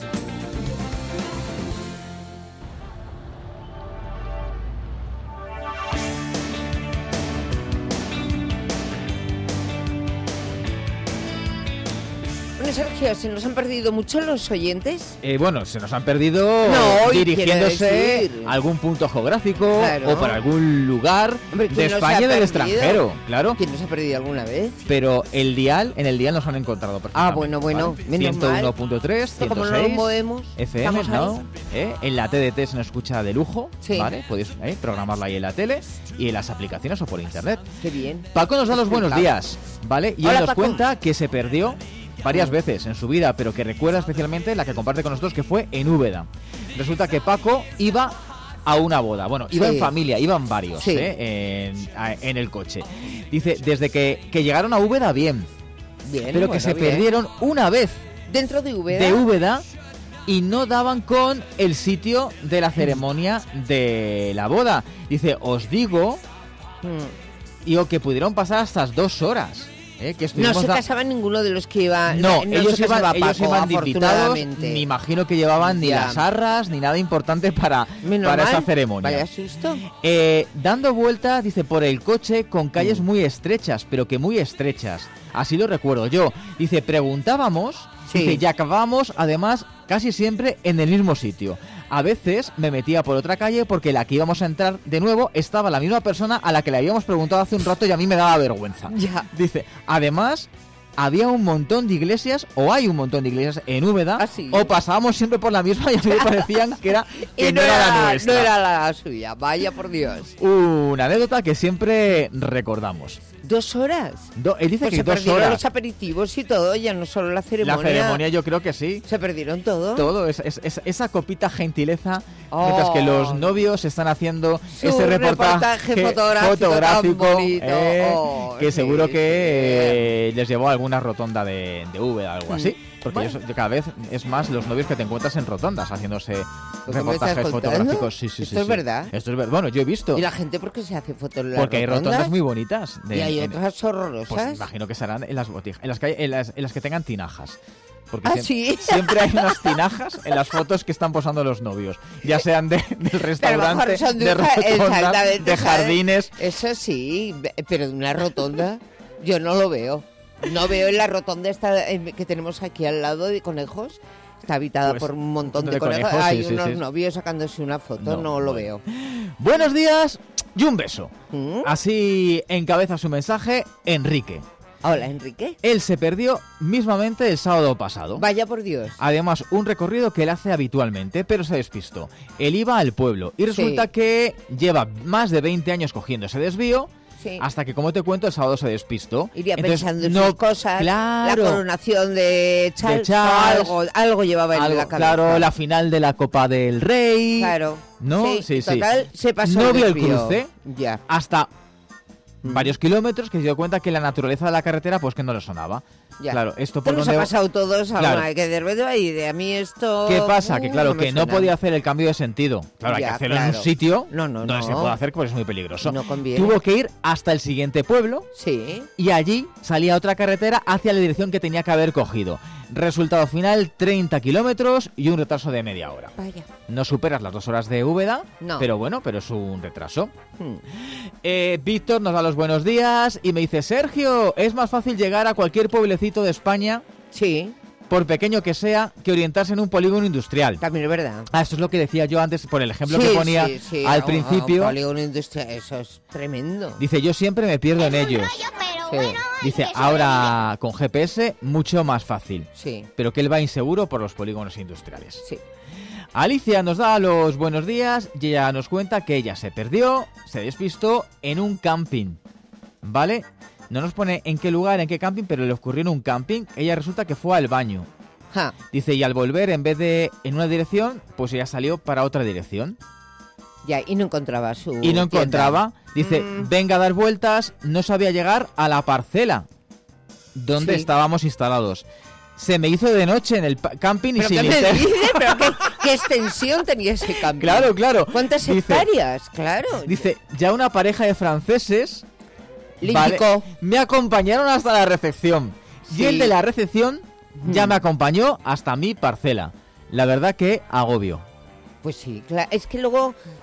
Bueno, Sergio, ¿se nos han perdido mucho los oyentes? Bueno, se nos han perdido dirigiéndose a algún punto geográfico o para algún lugar de España y del extranjero. Claro. ¿Quién nos ha perdido alguna vez? Pero en el dial nos han encontrado perfectamente. Bueno, menos 101.3, 106 como no lo movemos, FM, ¿no? En la TDT se nos escucha de lujo, ¿vale? Podéis programarla ahí en la tele y en las aplicaciones o por internet. Qué bien. Paco nos da los buenos días, ¿vale? Y Hola, él nos Paco. cuenta que se perdió varias veces en su vida, pero que recuerda especialmente la que comparte con nosotros, que fue en Úbeda. Resulta que Paco iba a una boda. Bueno, iba en familia, iban varios en el coche. Dice, desde que llegaron a Úbeda, bien. Pero que se perdieron una vez. ¿Dentro de Úbeda? De Úbeda. Y no daban con el sitio de la ceremonia de la boda. Dice, os digo, que pudieron pasar hasta 2 horas. Que no se casaba ninguno de los que iban. No, ellos iban Paco, de invitados. Ni imagino que llevaban ni las arras ni nada importante para esa ceremonia. Vaya susto. Dando vueltas, dice, por el coche con calles muy estrechas, pero que muy estrechas. Así lo recuerdo yo. Dice, preguntábamos, dice, y acabábamos además casi siempre en el mismo sitio. A veces me metía por otra calle porque la que íbamos a entrar de nuevo estaba la misma persona a la que le habíamos preguntado hace un rato y a mí me daba vergüenza. Dice, además, había un montón de iglesias, o hay un montón de iglesias en Úbeda, o pasábamos siempre por la misma y a mí me parecían que no era la nuestra. No era la suya, vaya por Dios. Una anécdota que siempre recordamos. 2 horas. Él dice pues que 2 horas. Se perdieron los aperitivos y todo, ya no solo la ceremonia. La ceremonia yo creo que sí. Se perdieron todo. Todo, esa copita gentileza, mientras que los novios están haciendo ese reportaje fotográfico que seguro que les llevó a alguna rotonda de Úbeda, algo así. Porque cada vez es más los novios que te encuentras en rotondas haciéndose reportajes fotográficos. Sí. ¿Esto es verdad? Esto es verdad. Bueno, yo he visto. ¿Y la gente por qué se hace fotos en las Porque hay rotondas muy bonitas. ¿Y hay otras horrorosas? Pues imagino que serán en las botijas, en las que tengan tinajas. Porque ¿sí? siempre hay unas tinajas en las fotos que están posando los novios. Ya sean del restaurante, de rotondas, de jardines. Eso sí, pero de una rotonda yo no lo veo. No veo en la rotonda esta que tenemos aquí al lado de conejos. Está habitada por un montón de conejos. Hay unos novios sacándose una foto, no lo veo. Buenos días y un beso. Así encabeza su mensaje Enrique. Hola, Enrique. Él se perdió mismamente el sábado pasado. Vaya por Dios. Además, un recorrido que él hace habitualmente, pero se despistó. Él iba al pueblo y resulta que lleva más de 20 años cogiendo ese desvío. Hasta que, como te cuento, el sábado se despistó. Iría pensando en sus cosas, la coronación de Charles. Algo llevaba en la cabeza. Claro, la final de la Copa del Rey. Claro. ¿No? Sí. Total, se pasó no el vio el desvío. cruce hasta varios kilómetros, que se dio cuenta que la naturaleza de la carretera pues que no le sonaba. Claro, esto por nos donde ha pasado todos ahora, que de ruedo y de a mí esto... ¿Qué pasa? Que claro, que no podía hacer el cambio de sentido. Claro, hay que hacerlo en un sitio donde se puede hacer porque es muy peligroso. No conviene. Tuvo que ir hasta el siguiente pueblo y allí salía otra carretera hacia la dirección que tenía que haber cogido. Resultado final, 30 kilómetros y un retraso de media hora. Vaya. No superas las 2 horas de Úbeda, pero bueno, pero es un retraso. Víctor nos da los buenos días y me dice, Sergio, es más fácil llegar a cualquier pueblecito de España, por pequeño que sea, que orientarse en un polígono industrial. También es verdad. Esto es lo que decía yo antes, por el ejemplo que ponía al principio. Un polígono industrial, eso es tremendo. Dice, yo siempre me pierdo en ellos. Dice, ahora con GPS mucho más fácil. Pero que él va inseguro por los polígonos industriales. Alicia nos da los buenos días y ella nos cuenta que ella se perdió, se despistó en un camping, ¿vale? No nos pone en qué lugar, en qué camping, pero le ocurrió en un camping. Ella resulta que fue al baño. Dice, y al volver, en vez de en una dirección, pues ella salió para otra dirección. Y no encontraba su Y no encontraba. Dice, venga a dar vueltas, no sabía llegar a la parcela donde estábamos instalados. Se me hizo de noche en el camping y sin linterna. ¿Pero qué extensión tenía ese camping? Claro. ¿Cuántas hectáreas? Claro. Dice, ya una pareja de franceses me acompañaron hasta la recepción. Y el de la recepción ya me acompañó hasta mi parcela. La verdad que agobio. Pues sí, claro. Es que luego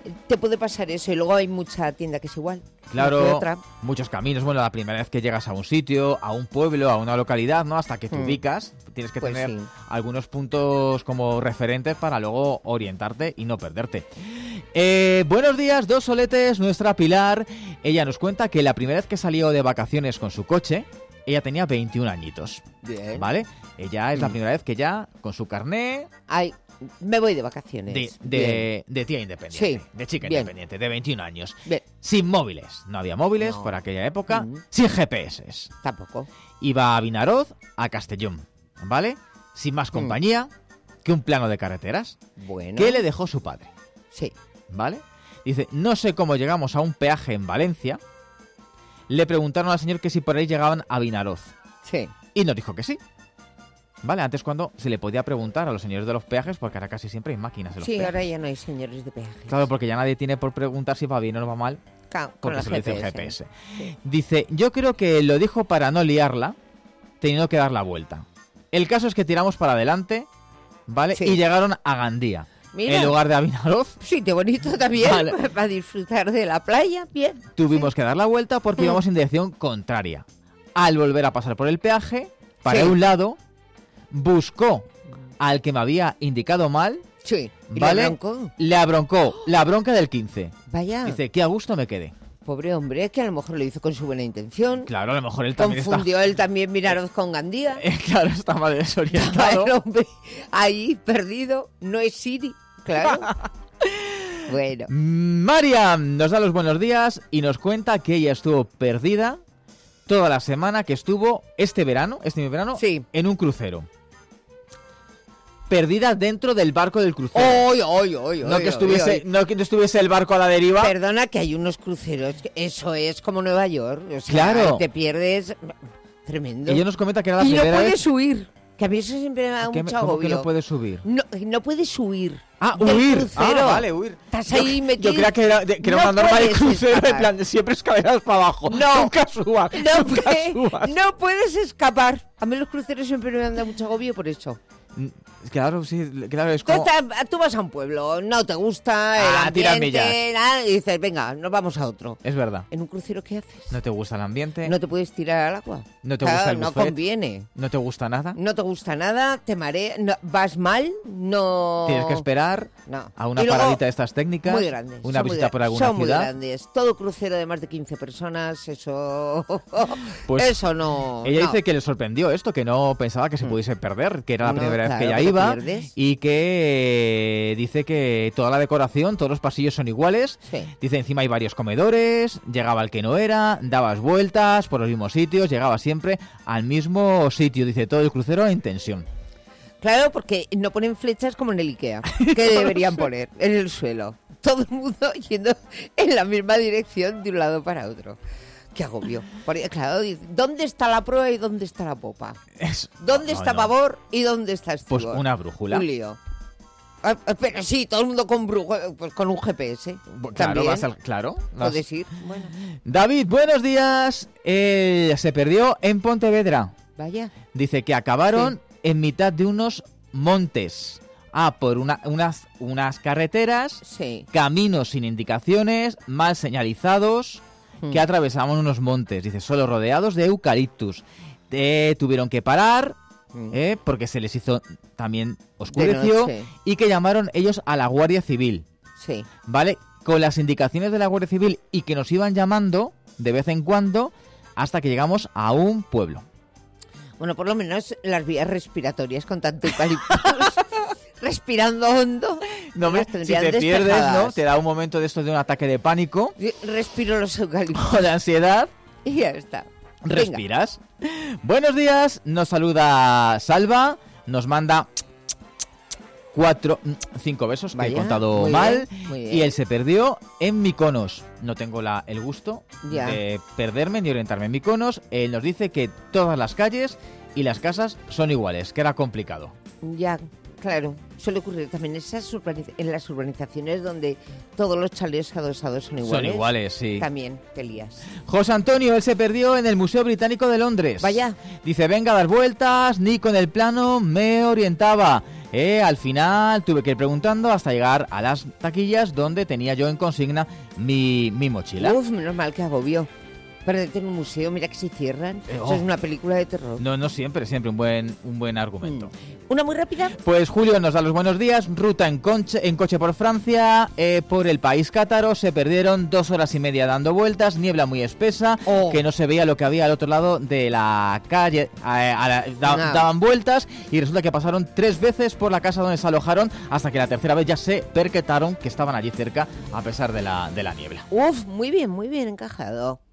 te puede pasar eso. Y luego hay mucha tienda que es igual. Claro, muchos caminos. Bueno, la primera vez que llegas a un sitio, a un pueblo, a una localidad, ¿no? Hasta que te ubicas, tienes que tener algunos puntos como referentes para luego orientarte y no perderte. Buenos días, dos soletes, nuestra Pilar. Ella nos cuenta que la primera vez que salió de vacaciones con su coche, ella tenía 21 añitos. Bien. ¿Vale? Ella es la primera vez que ya, con su carné... Ay, me voy de vacaciones. De tía independiente, de chica independiente, de 21 años. Bien. Sin móviles. No había móviles por aquella época. Sin GPS. Tampoco. Iba a Vinaroz, a Castellón. ¿Vale? Sin más compañía que un plano de carreteras. Bueno. Que le dejó su padre. Sí. ¿Vale? Dice, no sé cómo llegamos a un peaje en Valencia. Le preguntaron al señor que si por ahí llegaban a Vinaroz. Sí. Y nos dijo que sí. ¿Vale? Antes cuando se le podía preguntar a los señores de los peajes, porque ahora casi siempre hay máquinas en los peajes. Sí, ahora ya no hay señores de peajes. Claro, porque ya nadie tiene por preguntar si va bien o no va mal. Claro, porque se lo dice el GPS. GPS. Sí. Dice, yo creo que lo dijo para no liarla, teniendo que dar la vuelta. El caso es que tiramos para adelante, ¿vale? Sí. Y llegaron a Gandía. Mira, en lugar de a Vinaroz. Sitio bonito también, vale. Para disfrutar de la playa, bien. Tuvimos que dar la vuelta porque íbamos en dirección contraria. Al volver a pasar por el peaje, para un lado, buscó al que me había indicado mal. Sí, ¿y ¿vale? le abroncó la bronca del 15. Vaya. Dice, qué a gusto me quedé. Pobre hombre, que a lo mejor lo hizo con su buena intención. Claro, a lo mejor él también confundió él también Vinaroz con Gandía. Claro, estaba desorientado. El hombre ahí, perdido, no es Siri, claro. Bueno. Mariam nos da los buenos días y nos cuenta que ella estuvo perdida toda la semana que estuvo este verano, en un crucero. Perdida dentro del barco del crucero. No que estuviese el barco a la deriva. Perdona, que hay unos cruceros, eso es como Nueva York. O sea, claro. Te pierdes, tremendo. Ella nos comenta que era la primera vez. Y no puedes huir, que a mí eso siempre me da mucho agobio. ¿Cómo que no puedes subir? No puedes huir. Huir. Crucero. Vale, huir. Estás ahí metido. Yo creía que era una norma de crucero, en plan de siempre escaleras para abajo. No. Nunca subas. No puedes escapar. A mí los cruceros siempre me dan mucho agobio por eso. Claro, sí, claro, es como... Tú vas a un pueblo, no te gusta el ambiente, y dices, venga, nos vamos a otro. Es verdad. ¿En un crucero qué haces? ¿No te gusta el ambiente? ¿No te puedes tirar al agua? ¿No te gusta el buffet? No conviene. ¿No te gusta nada? No te gusta nada, te mareas, vas mal, no... Tienes que esperar a una paradita de estas técnicas. Muy grandes. Una visita por alguna ciudad. Son muy grandes. Todo crucero de más de 15 personas, eso... Pues eso no... Ella dice que le sorprendió esto, que no pensaba que se pudiese perder, que era la primera vez que ella iba. Y que dice que toda la decoración, todos los pasillos son iguales. Sí. Dice, encima hay varios comedores, llegaba el que no era, dabas vueltas por los mismos sitios, llegaba siempre al mismo sitio. Dice, todo el crucero en tensión. Claro, porque no ponen flechas como en el Ikea, que deberían poner en el suelo. Todo el mundo yendo en la misma dirección de un lado para otro. Qué agobio. Porque, claro, ¿dónde está la proa y dónde está la popa? ¿Dónde está babor y dónde está estribor? Pues una brújula. Un lío. Pero sí, todo el mundo con pues con un GPS. Claro, también. Puedes ir. Bueno. David, buenos días. Se perdió en Pontevedra. Vaya. Dice que acabaron en mitad de unos montes. Por unas carreteras, caminos sin indicaciones, mal señalizados, que atravesaban unos montes, dice, solo rodeados de eucaliptus. Tuvieron que parar, porque se les hizo también oscureció, y que llamaron ellos a la Guardia Civil. Sí. ¿Vale? Con las indicaciones de la Guardia Civil y que nos iban llamando de vez en cuando hasta que llegamos a un pueblo. Bueno, por lo menos las vías respiratorias con tanto eucaliptus. Respirando hondo. No, si te pierdes, ¿no? Te da un momento de esto de un ataque de pánico. Respiro los eucaliptos. O de ansiedad. Y ya está. Respiras. Buenos días, nos saluda Salva, nos manda 5 besos, que he contado mal, y él se perdió en Mykonos. No tengo el gusto de perderme ni orientarme en Mykonos. Él nos dice que todas las calles y las casas son iguales, que era complicado. Ya, claro, suele ocurrir también en las urbanizaciones donde todos los chalés adosados son iguales. Son iguales, sí. También te lías. José Antonio, él se perdió en el Museo Británico de Londres. Vaya. Dice, venga a dar vueltas, ni con el plano me orientaba. Al final tuve que ir preguntando hasta llegar a las taquillas donde tenía yo en consigna mi mochila. Uf, menos mal que agobió. Perderte en un museo, mira que si cierran. Eso es una película de terror. No siempre un buen argumento. ¿Una muy rápida? Pues Julio nos da los buenos días. Ruta en coche por Francia, por el país cátaro. Se perdieron 2 horas y media dando vueltas, niebla muy espesa, que no se veía lo que había al otro lado de la calle. Daban vueltas y resulta que pasaron 3 veces por la casa donde se alojaron hasta que la tercera vez ya se percataron que estaban allí cerca a pesar de la niebla. Uf, muy bien encajado.